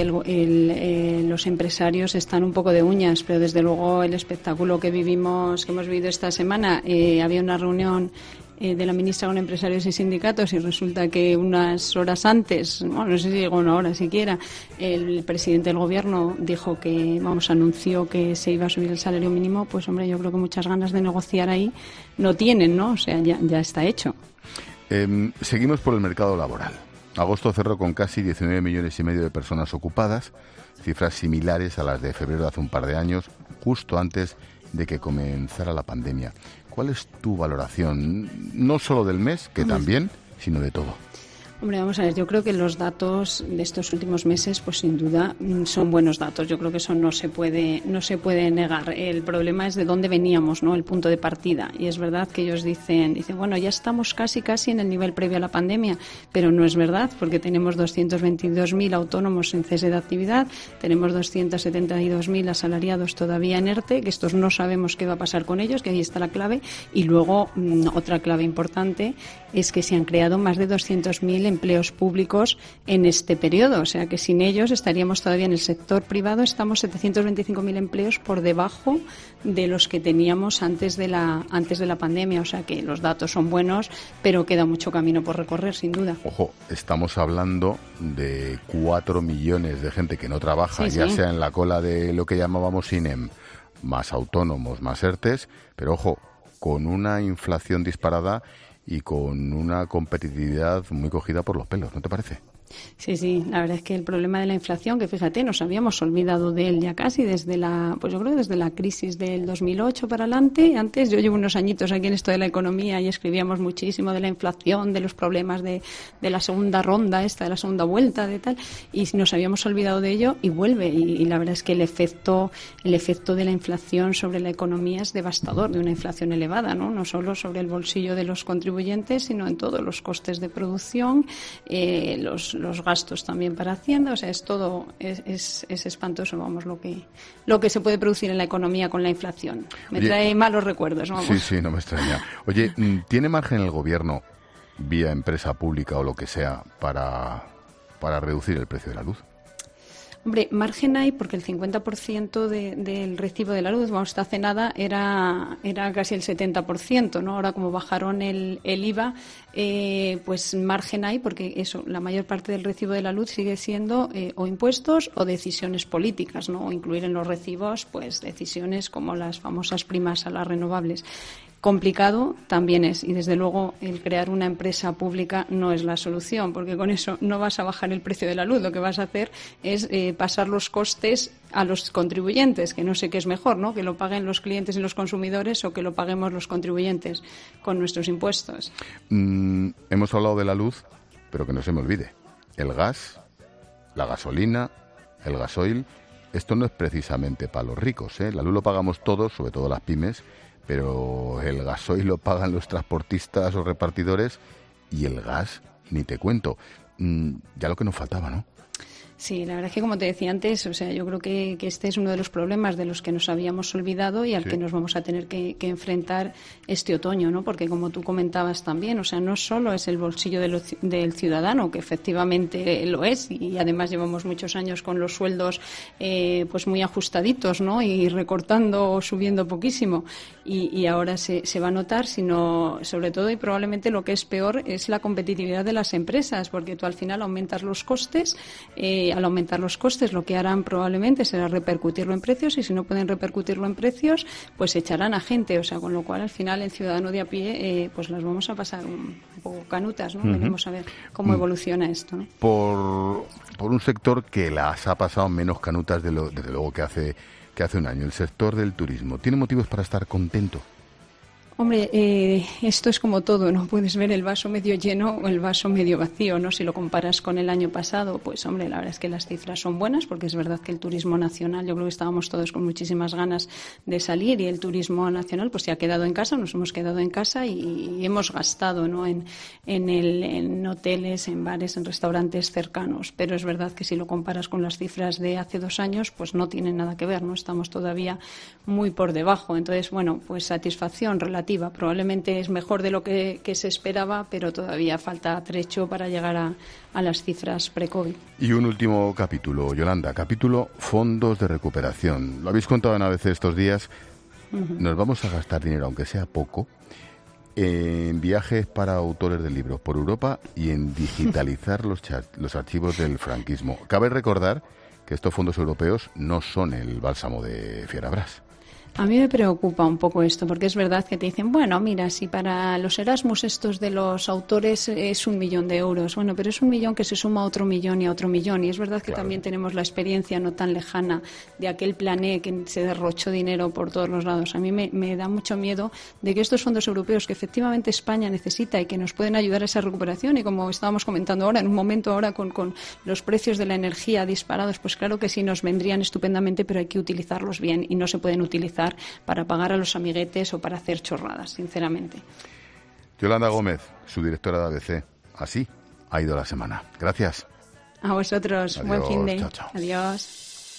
Speaker 7: los empresarios están un poco de uñas, pero desde luego el espectáculo que hemos vivido esta semana, había una reunión de la ministra con empresarios y sindicatos y resulta que unas horas antes, no sé si llegó una hora siquiera, el presidente del Gobierno dijo anunció que se iba a subir el salario mínimo. Pues hombre, yo creo que muchas ganas de negociar ahí no tienen, ¿no? O sea, ya está hecho.
Speaker 1: Seguimos por el mercado laboral. Agosto cerró con casi 19,5 millones de personas ocupadas, cifras similares a las de febrero de hace un par de años, justo antes de que comenzara la pandemia. ¿Cuál es tu valoración, no solo del mes, que también, sino de todo?
Speaker 7: Hombre, vamos a ver, yo creo que los datos de estos últimos meses, pues sin duda son buenos datos. Yo creo que eso no se puede negar. El problema es de dónde veníamos, ¿no? El punto de partida. Y es verdad que ellos dicen, bueno, ya estamos casi en el nivel previo a la pandemia, pero no es verdad, porque tenemos 222.000 autónomos en cese de actividad, tenemos 272.000 asalariados todavía en ERTE, que estos no sabemos qué va a pasar con ellos, que ahí está la clave. Y luego, otra clave importante es que se han creado más de 200.000 empleos públicos en este periodo, o sea que sin ellos estaríamos todavía en el sector privado, estamos 725.000 empleos por debajo de los que teníamos antes de la pandemia, o sea que los datos son buenos, pero queda mucho camino por recorrer, sin duda.
Speaker 1: Ojo, estamos hablando de 4 millones de gente que no trabaja, sea en la cola de lo que llamábamos INEM, más autónomos, más ERTES, pero ojo, con una inflación disparada y con una competitividad muy cogida por los pelos, ¿no te parece?
Speaker 7: Sí, la verdad es que el problema de la inflación, que fíjate, nos habíamos olvidado de él ya casi desde la crisis del 2008 para adelante. Antes, yo llevo unos añitos aquí en esto de la economía y escribíamos muchísimo de la inflación, de los problemas de la segunda ronda de la segunda vuelta, de tal, y nos habíamos olvidado de ello y vuelve. Y la verdad es que el efecto de la inflación sobre la economía es devastador, de una inflación elevada, ¿no? No solo sobre el bolsillo de los contribuyentes, sino en todos los costes de producción, los gastos también para Hacienda, o sea, es todo, es espantoso, vamos, lo que se puede producir en la economía con la inflación. Me trae malos recuerdos, vamos.
Speaker 1: Sí, no me extraña. Oye, ¿tiene margen el Gobierno, vía empresa pública o lo que sea, para reducir el precio de la luz?
Speaker 7: Hombre, margen hay porque el 50% del recibo de la luz, esta hace nada, era casi el 70%, ¿no? Ahora, como bajaron el IVA, pues margen hay porque eso, la mayor parte del recibo de la luz sigue siendo o impuestos o decisiones políticas, ¿no? O incluir en los recibos, pues decisiones como las famosas primas a las renovables. Complicado también es, y desde luego el crear una empresa pública no es la solución, porque con eso no vas a bajar el precio de la luz, lo que vas a hacer es pasar los costes a los contribuyentes, que no sé qué es mejor, ¿no? Que lo paguen los clientes y los consumidores o que lo paguemos los contribuyentes con nuestros impuestos.
Speaker 1: Hemos hablado de la luz, pero que no se me olvide, el gas, la gasolina, el gasoil, esto no es precisamente para los ricos, ¿eh? La luz lo pagamos todos, sobre todo las pymes, pero el gasoil lo pagan los transportistas o repartidores y el gas, ni te cuento. Ya lo que nos faltaba, ¿no?
Speaker 7: Sí, la verdad es que, como te decía antes, o sea, yo creo que este es uno de los problemas de los que nos habíamos olvidado y al que nos vamos a tener que enfrentar este otoño, ¿no? Porque, como tú comentabas también, o sea, no solo es el bolsillo del ciudadano, que efectivamente lo es, y además llevamos muchos años con los sueldos pues muy ajustaditos, ¿no? Y recortando o subiendo poquísimo, y ahora se va a notar, sino, sobre todo, y probablemente lo que es peor, es la competitividad de las empresas, porque tú al final aumentas los costes, al aumentar los costes lo que harán probablemente será repercutirlo en precios, y si no pueden repercutirlo en precios, pues echarán a gente, o sea, con lo cual al final el ciudadano de a pie pues las vamos a pasar un poco canutas, ¿no? Veremos a ver cómo evoluciona esto, ¿no?
Speaker 1: Por un sector que las ha pasado menos canutas desde luego que hace un año, el sector del turismo. ¿Tiene motivos para estar contento?
Speaker 7: Hombre, esto es como todo, ¿no? Puedes ver el vaso medio lleno o el vaso medio vacío, ¿no? Si lo comparas con el año pasado, pues, hombre, la verdad es que las cifras son buenas, porque es verdad que el turismo nacional, yo creo que estábamos todos con muchísimas ganas de salir, y el turismo nacional pues se ha quedado en casa, nos hemos quedado en casa y hemos gastado, ¿no? En hoteles, en bares, en restaurantes cercanos. Pero es verdad que si lo comparas con las cifras de hace 2 años, pues no tienen nada que ver, ¿no? Estamos todavía muy por debajo. Entonces, bueno, pues satisfacción relativa. Probablemente es mejor de lo que se esperaba, pero todavía falta trecho para llegar a las cifras pre-COVID.
Speaker 1: Y un último capítulo, Yolanda, capítulo fondos de recuperación. Lo habéis contado una vez estos días. Nos vamos a gastar dinero, aunque sea poco, en viajes para autores de libros por Europa y en digitalizar los archivos del franquismo. Cabe recordar que estos fondos europeos no son el bálsamo de Fierabras.
Speaker 7: A mí me preocupa un poco esto, porque es verdad que te dicen, bueno, mira, si para los Erasmus estos de los autores es 1 millón de euros, bueno, pero es 1 millón que se suma a otro millón y a otro millón, y es verdad que también tenemos la experiencia no tan lejana de aquel plan E que se derrochó dinero por todos los lados. A mí me da mucho miedo de que estos fondos europeos que efectivamente España necesita y que nos pueden ayudar a esa recuperación, y como estábamos comentando ahora, en un momento ahora con los precios de la energía disparados, pues claro que sí nos vendrían estupendamente, pero hay que utilizarlos bien y no se pueden utilizar para pagar a los amiguetes o para hacer chorradas, sinceramente.
Speaker 1: Yolanda Gómez, su directora de ABC. Así ha ido la semana. Gracias.
Speaker 7: A vosotros.
Speaker 1: Adiós,
Speaker 7: buen fin de.
Speaker 1: chao, chao.
Speaker 7: Adiós.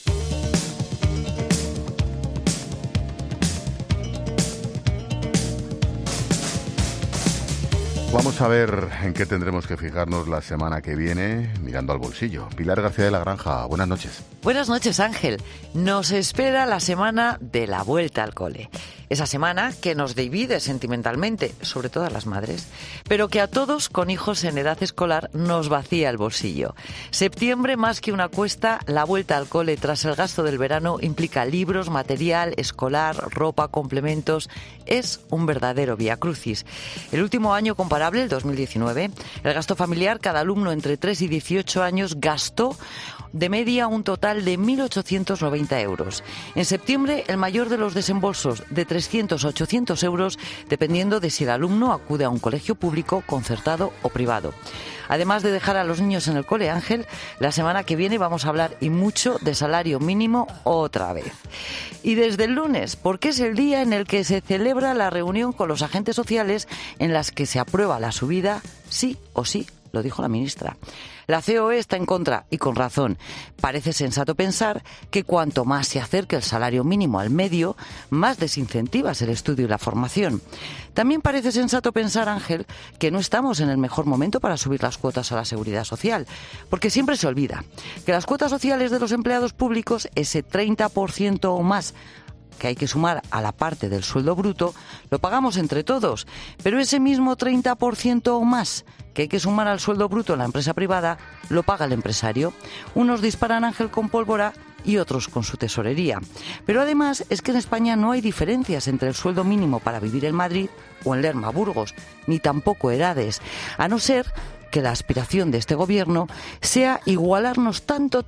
Speaker 1: Vamos a ver en qué tendremos que fijarnos la semana que viene, mirando al bolsillo. Pilar García de la Granja, buenas noches.
Speaker 4: Buenas noches, Ángel. Nos espera la semana de la vuelta al cole. Esa semana que nos divide sentimentalmente, sobre todo a las madres, pero que a todos con hijos en edad escolar nos vacía el bolsillo. Septiembre, más que una cuesta, la vuelta al cole tras el gasto del verano implica libros, material escolar, ropa, complementos. Es un verdadero viacrucis. El último año comparable, el 2019, el gasto familiar, cada alumno entre 3 y 18 años gastó de media un total de 1.890 euros. En septiembre, el mayor de los desembolsos, de 300 a 800 euros, dependiendo de si el alumno acude a un colegio público, concertado o privado. Además de dejar a los niños en el cole, Ángel, la semana que viene vamos a hablar y mucho de salario mínimo otra vez. Y desde el lunes, porque es el día en el que se celebra la reunión con los agentes sociales en las que se aprueba la subida, sí o sí, lo dijo la ministra. La COE está en contra, y con razón. Parece sensato pensar que cuanto más se acerque el salario mínimo al medio, más desincentivas el estudio y la formación. También parece sensato pensar, Ángel, que no estamos en el mejor momento para subir las cuotas a la seguridad social, porque siempre se olvida que las cuotas sociales de los empleados públicos, ese 30% o más, que hay que sumar a la parte del sueldo bruto, lo pagamos entre todos, pero ese mismo 30% o más que hay que sumar al sueldo bruto en la empresa privada, lo paga el empresario. Unos disparan, Ángel, con pólvora y otros con su tesorería. Pero además es que en España no hay diferencias entre el sueldo mínimo para vivir en Madrid o en Lerma, Burgos, ni tampoco edades, a no ser que la aspiración de este gobierno sea igualarnos tanto,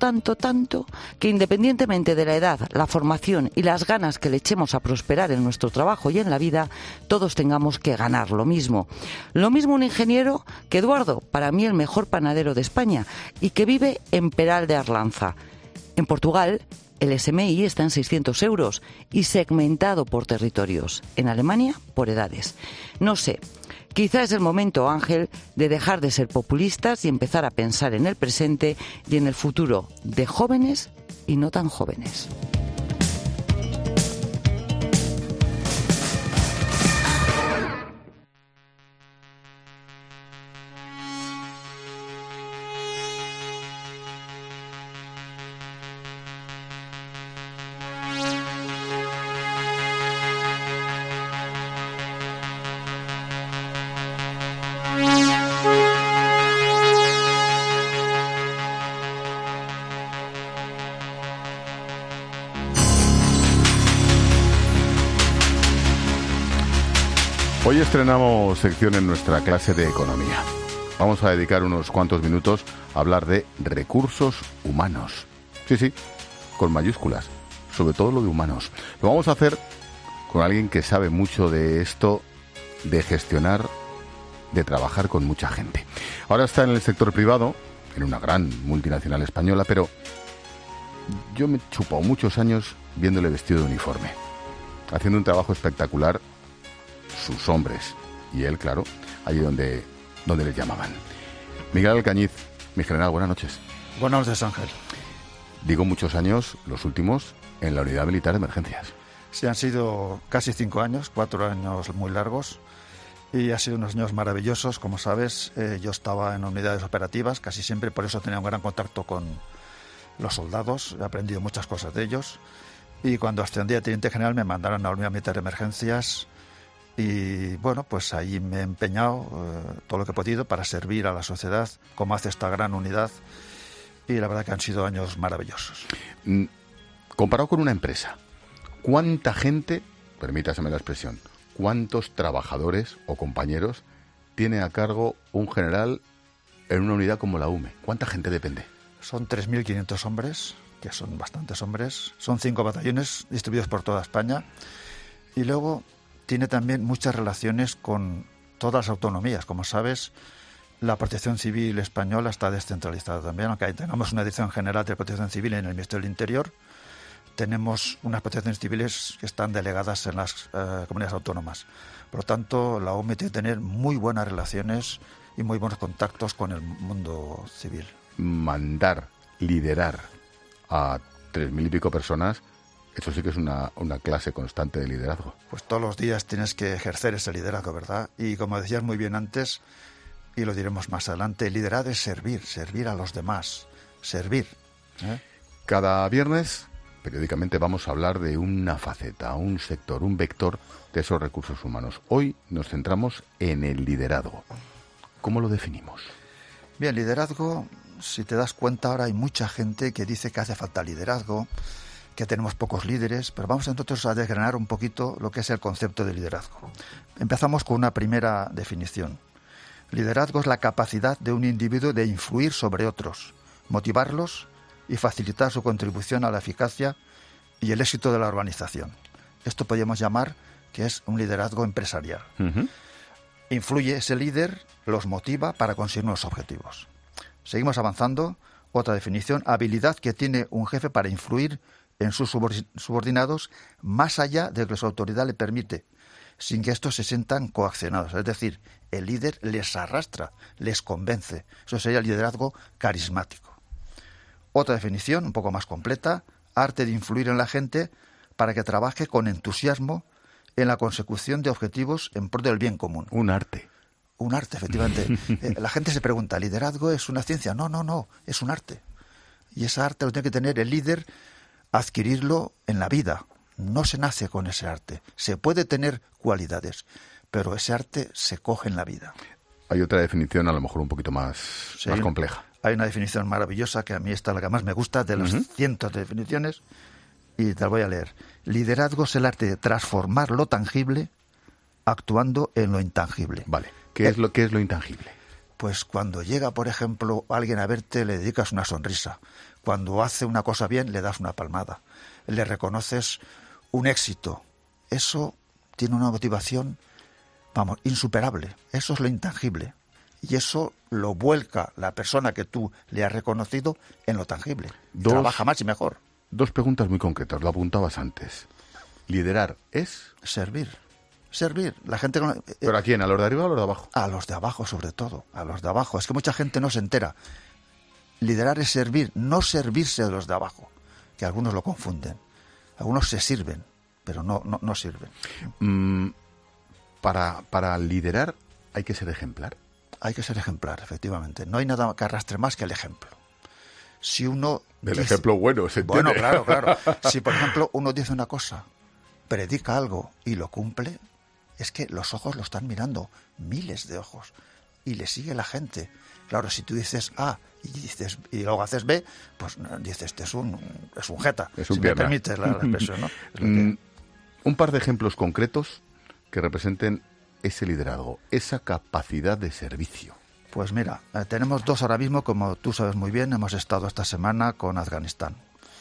Speaker 4: que independientemente de la edad, la formación y las ganas que le echemos a prosperar en nuestro trabajo y en la vida, todos tengamos que ganar lo mismo. Lo mismo un ingeniero que Eduardo, para mí el mejor panadero de España, y que vive en Peral de Arlanza. En Portugal, El SMI está en 600 euros y segmentado por territorios. En Alemania, por edades. No sé, quizá es el momento, Ángel, de dejar de ser populistas y empezar a pensar en el presente y en el futuro de jóvenes y no tan jóvenes.
Speaker 1: Hoy estrenamos sección en nuestra clase de economía. Vamos a dedicar unos cuantos minutos a hablar de recursos humanos. Sí, con mayúsculas, sobre todo lo de humanos. Lo vamos a hacer con alguien que sabe mucho de esto, de gestionar, de trabajar con mucha gente. Ahora está en el sector privado, en una gran multinacional española, pero yo me he chupado muchos años viéndole vestido de uniforme, haciendo un trabajo espectacular. Sus hombres y él, claro, allí donde les llamaban. Miguel Alcañiz, mi general, buenas noches.
Speaker 8: Buenas noches, Ángel.
Speaker 1: Digo muchos años, los últimos, en la Unidad Militar de Emergencias.
Speaker 8: Sí, han sido casi 5 años, 4 años muy largos, y han sido unos años maravillosos. Como sabes, yo estaba en unidades operativas, casi siempre, por eso tenía un gran contacto con los soldados, he aprendido muchas cosas de ellos, y cuando ascendí a teniente general me mandaron a la Unidad Militar de Emergencias. Y bueno, pues ahí me he empeñado todo lo que he podido para servir a la sociedad, como hace esta gran unidad, y la verdad que han sido años maravillosos.
Speaker 1: Comparado con una empresa, ¿cuánta gente, permítaseme la expresión, cuántos trabajadores o compañeros tiene a cargo un general en una unidad como la UME? ¿Cuánta gente depende?
Speaker 8: Son 3.500 hombres, que son bastantes hombres, son 5 batallones distribuidos por toda España, y luego tiene también muchas relaciones con todas las autonomías. Como sabes, la Protección Civil española está descentralizada también, aunque tengamos una Dirección General de Protección Civil en el Ministerio del Interior, tenemos unas protecciones civiles que están delegadas en las comunidades autónomas. Por lo tanto, la UME tiene que tener muy buenas relaciones y muy buenos contactos con el mundo civil.
Speaker 1: Mandar, liderar a 3.000 y pico personas, eso sí que es una clase constante de liderazgo.
Speaker 8: Pues todos los días tienes que ejercer ese liderazgo, ¿verdad? Y como decías muy bien antes, y lo diremos más adelante, el liderazgo es servir a los demás, servir.
Speaker 1: Cada viernes, periódicamente, vamos a hablar de una faceta, un sector, un vector de esos recursos humanos. Hoy nos centramos en el liderazgo. ¿Cómo lo definimos?
Speaker 8: Bien, liderazgo, si te das cuenta, ahora hay mucha gente que dice que hace falta liderazgo, que tenemos pocos líderes, pero vamos entonces a desgranar un poquito lo que es el concepto de liderazgo. Empezamos con una primera definición. Liderazgo es la capacidad de un individuo de influir sobre otros, motivarlos y facilitar su contribución a la eficacia y el éxito de la organización. Esto podríamos llamar que es un liderazgo empresarial. Influye ese líder, los motiva para conseguir unos objetivos. Seguimos avanzando. Otra definición, habilidad que tiene un jefe para influir en sus subordinados más allá de lo que su autoridad le permite, sin que estos se sientan coaccionados. Es decir, el líder les arrastra, les convence. Eso sería el liderazgo carismático. Otra definición, un poco más completa, arte de influir en la gente para que trabaje con entusiasmo en la consecución de objetivos en pro del bien común.
Speaker 1: Un arte.
Speaker 8: Un arte, efectivamente. La gente se pregunta, ¿liderazgo es una ciencia? No, es un arte. Y ese arte lo tiene que tener el líder, adquirirlo en la vida. No se nace con ese arte. Se puede tener cualidades, pero ese arte se coge en la vida.
Speaker 1: Hay otra definición a lo mejor un poquito más compleja.
Speaker 8: Hay una definición maravillosa, que a mí esta es la que más me gusta, de las cientos de definiciones, y te la voy a leer. Liderazgo es el arte de transformar lo tangible actuando en lo intangible.
Speaker 1: Vale. ¿Qué es lo intangible?
Speaker 8: Pues cuando llega, por ejemplo, alguien a verte, le dedicas una sonrisa. Cuando hace una cosa bien, le das una palmada. Le reconoces un éxito. Eso tiene una motivación, insuperable. Eso es lo intangible. Y eso lo vuelca la persona que tú le has reconocido en lo tangible. Trabaja más y mejor.
Speaker 1: 2 preguntas muy concretas, lo apuntabas antes. Liderar es...
Speaker 8: Servir. La gente...
Speaker 1: ¿Pero a quién? ¿A los de arriba o a los de abajo?
Speaker 8: A los de abajo, sobre todo. A los de abajo. Es que mucha gente no se entera. Liderar es servir, no servirse de los de abajo, que algunos lo confunden. Algunos se sirven, pero no sirven.
Speaker 1: Para liderar hay que ser ejemplar.
Speaker 8: Hay que ser ejemplar, efectivamente. No hay nada que arrastre más que el ejemplo. Si uno...
Speaker 1: Del ejemplo bueno, ¿se entiende?
Speaker 8: Bueno, claro. Si, por ejemplo, uno dice una cosa, predica algo y lo cumple, es que los ojos lo están mirando, miles de ojos, y le sigue la gente. Claro, si tú dices A y luego haces B, pues dices, este es un jeta,
Speaker 1: es un
Speaker 8: si
Speaker 1: pierna.
Speaker 8: me permites la expresión, ¿no?
Speaker 1: Un par de ejemplos concretos que representen ese liderazgo, esa capacidad de servicio.
Speaker 8: Pues mira, tenemos 2 ahora mismo, como tú sabes muy bien, hemos estado esta semana con Afganistán.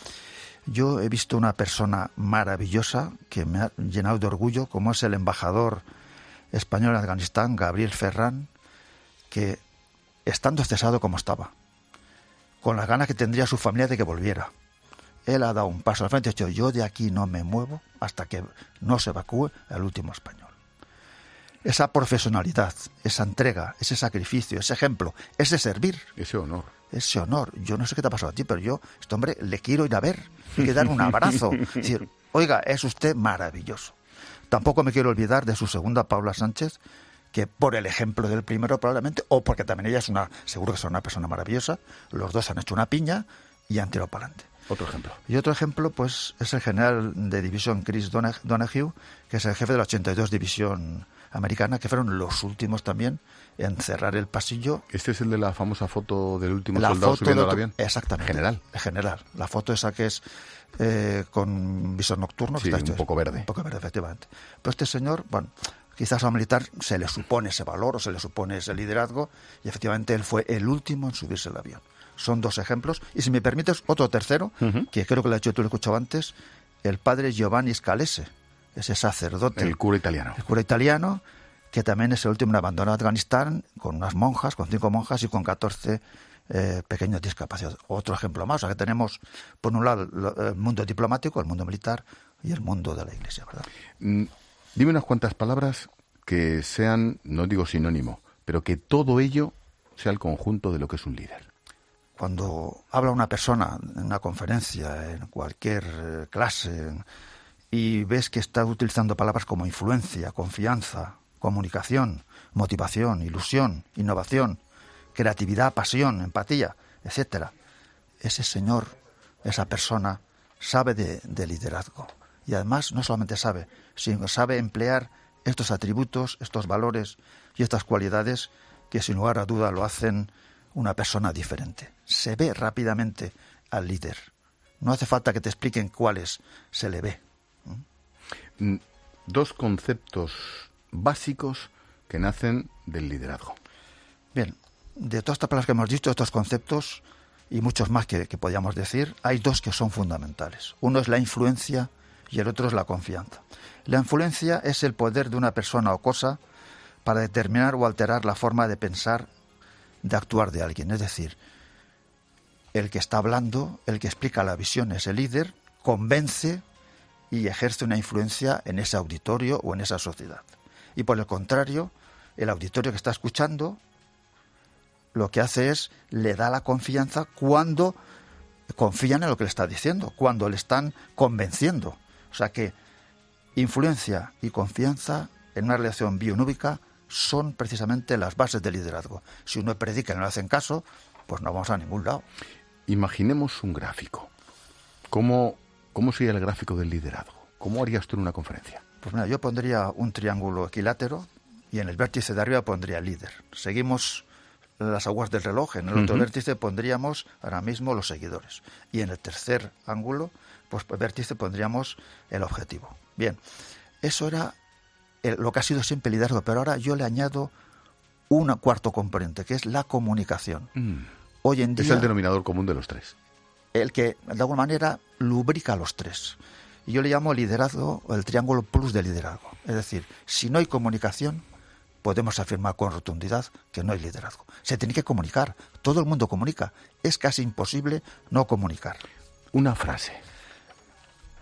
Speaker 8: Yo he visto una persona maravillosa que me ha llenado de orgullo, como es el embajador español en Afganistán, Gabriel Ferrán, que estando cesado como estaba, con las ganas que tendría su familia de que volviera, él ha dado un paso al frente y ha dicho, yo de aquí no me muevo hasta que no se evacúe el último español. Esa profesionalidad, esa entrega, ese sacrificio, ese ejemplo, ese servir.
Speaker 1: Ese honor.
Speaker 8: Ese honor. Yo no sé qué te ha pasado a ti, pero yo, este hombre, le quiero ir a ver, le quiero dar un abrazo. Es decir, oiga, es usted maravilloso. Tampoco me quiero olvidar de su segunda, Paula Sánchez, que por el ejemplo del primero probablemente, o porque también ella seguro que es una persona maravillosa, los dos han hecho una piña y han tirado para adelante.
Speaker 1: Otro ejemplo.
Speaker 8: Y otro ejemplo, pues, es el general de división Chris Donahue, que es el jefe de la 82 División Americana, que fueron los últimos también en cerrar el pasillo.
Speaker 1: ¿Este es el de la famosa foto del último soldado subiendo al avión?
Speaker 8: Exactamente.
Speaker 1: General.
Speaker 8: La foto esa que es con visor nocturno.
Speaker 1: Sí,
Speaker 8: que está
Speaker 1: un poco verde.
Speaker 8: Un poco verde, efectivamente. Pero este señor, bueno, quizás a un militar se le supone ese valor o se le supone ese liderazgo, y efectivamente él fue el último en subirse al avión. Son 2 ejemplos. Y si me permites, otro tercero, que creo que lo he hecho, tú lo he escuchado antes, el padre Giovanni Scalese, ese sacerdote.
Speaker 1: El cura italiano.
Speaker 8: El cura italiano, que también es el último en abandonar Afganistán, con unas monjas, con 5 monjas y con 14 pequeños discapacitados. Otro ejemplo más. O sea, que tenemos, por un lado, el mundo diplomático, el mundo militar y el mundo de la Iglesia, ¿verdad?
Speaker 1: Dime unas cuantas palabras que sean, no digo sinónimo, pero que todo ello sea el conjunto de lo que es un líder.
Speaker 8: Cuando habla una persona en una conferencia, en cualquier clase, y ves que está utilizando palabras como influencia, confianza, comunicación, motivación, ilusión, innovación, creatividad, pasión, empatía, etcétera, ese señor, esa persona, sabe de liderazgo. Y además no solamente sabe, sino sabe emplear estos atributos, estos valores y estas cualidades que sin lugar a duda lo hacen una persona diferente. Se ve rápidamente al líder. No hace falta que te expliquen cuáles, se le ve.
Speaker 1: 2 conceptos básicos que nacen del liderazgo.
Speaker 8: Bien, de todas estas palabras que hemos dicho, estos conceptos y muchos más que podríamos decir, hay 2 que son fundamentales. Uno es la influencia y el otro es la confianza. La influencia es el poder de una persona o cosa para determinar o alterar la forma de pensar, de actuar de alguien. Es decir, el que está hablando, el que explica la visión, ese líder, convence y ejerce una influencia en ese auditorio o en esa sociedad. Y por el contrario, el auditorio que está escuchando lo que hace es, le da la confianza cuando confían en lo que le está diciendo, cuando le están convenciendo. O sea que influencia y confianza en una relación bionúbica son precisamente las bases del liderazgo. Si uno predica y no le hacen caso, pues no vamos a ningún lado.
Speaker 1: Imaginemos un gráfico. ¿Cómo sería el gráfico del liderazgo? ¿Cómo harías tú en una conferencia?
Speaker 8: Pues mira, yo pondría un triángulo equilátero y en el vértice de arriba pondría el líder. Seguimos las aguas del reloj, en el otro vértice pondríamos ahora mismo los seguidores. Y en el tercer ángulo, pues vértice pondríamos el objetivo. Bien, eso era lo que ha sido siempre el liderazgo, pero ahora yo le añado un cuarto componente, que es la comunicación. Hoy en día,
Speaker 1: es el denominador común de los 3.
Speaker 8: El que, de alguna manera, lubrica a los 3. Y yo le llamo liderazgo, el triángulo plus de liderazgo. Es decir, si no hay comunicación, podemos afirmar con rotundidad que no hay liderazgo. Se tiene que comunicar. Todo el mundo comunica. Es casi imposible no comunicar.
Speaker 1: Una frase.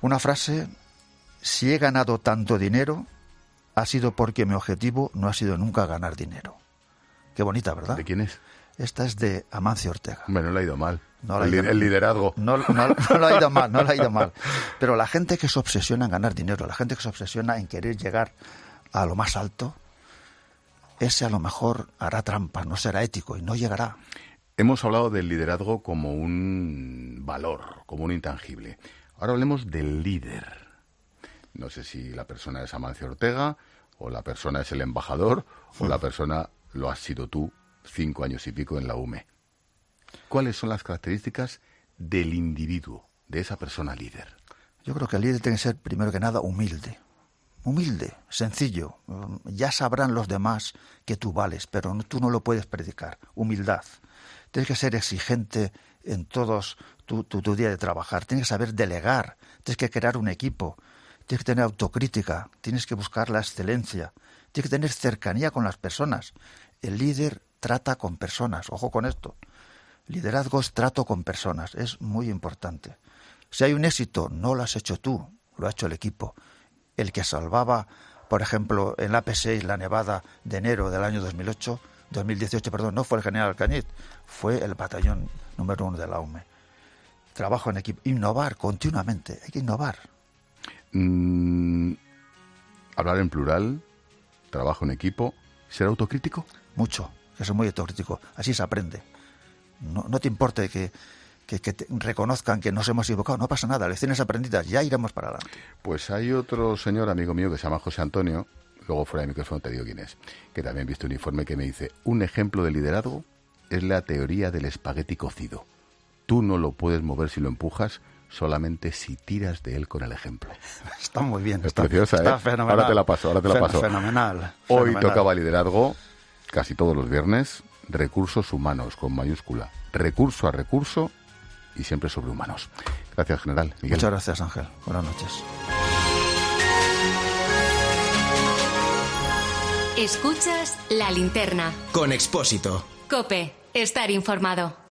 Speaker 8: Una frase: si he ganado tanto dinero, ha sido porque mi objetivo no ha sido nunca ganar dinero. Qué bonita, ¿verdad?
Speaker 1: ¿De quién es?
Speaker 8: Esta es de Amancio Ortega.
Speaker 1: Bueno, no le ha ido mal.
Speaker 8: No
Speaker 1: El liderazgo.
Speaker 8: No le ha ido mal. Pero la gente que se obsesiona en ganar dinero, la gente que se obsesiona en querer llegar a lo más alto, ese a lo mejor hará trampa, no será ético y no llegará.
Speaker 1: Hemos hablado del liderazgo como un valor, como un intangible. Ahora hablemos del líder. No sé si la persona es Amancio Ortega, o la persona es el embajador, o la persona lo has sido tú 5 años y pico en la UME. ¿Cuáles son las características del individuo, de esa persona líder?
Speaker 8: Yo creo que el líder tiene que ser, primero que nada, humilde. Humilde, sencillo. Ya sabrán los demás que tú vales, pero tú no lo puedes predicar. Humildad. Tienes que ser exigente en todos tu día de trabajar. Tienes que saber delegar. Tienes que crear un equipo. Tienes que tener autocrítica. Tienes que buscar la excelencia. Tienes que tener cercanía con las personas. El líder trata con personas. Ojo con esto. Liderazgo es trato con personas. Es muy importante. Si hay un éxito, no lo has hecho tú, lo ha hecho el equipo. El que salvaba, por ejemplo, en la AP6, la nevada de enero del año 2018, no fue el general Alcañiz, fue el batallón número 1 de la UME. Trabajo en equipo. Innovar continuamente. Hay que innovar.
Speaker 1: Hablar en plural, trabajo en equipo, ¿ser autocrítico?
Speaker 8: Mucho, que soy muy autocrítico. Así se aprende. No te importe que reconozcan que nos hemos equivocado, no pasa nada, lecciones aprendidas, ya iremos para adelante.
Speaker 1: Pues hay otro señor amigo mío que se llama José Antonio, luego fuera de micrófono te digo quién es, que también viste un informe que me dice: un ejemplo de liderazgo es la teoría del espagueti cocido. Tú no lo puedes mover si lo empujas, solamente si tiras de él con el ejemplo.
Speaker 8: Está muy bien.
Speaker 1: Es preciosa,
Speaker 8: está
Speaker 1: ¿eh?
Speaker 8: Fenomenal.
Speaker 1: Ahora te la paso.
Speaker 8: Fenomenal.
Speaker 1: Hoy tocaba liderazgo, casi todos los viernes, recursos humanos, con mayúscula. Recurso a recurso y siempre sobrehumanos. Gracias, general. Miguel.
Speaker 8: Muchas gracias, Ángel. Buenas noches.
Speaker 3: Escuchas La Linterna.
Speaker 12: Con Expósito.
Speaker 3: COPE. Estar informado.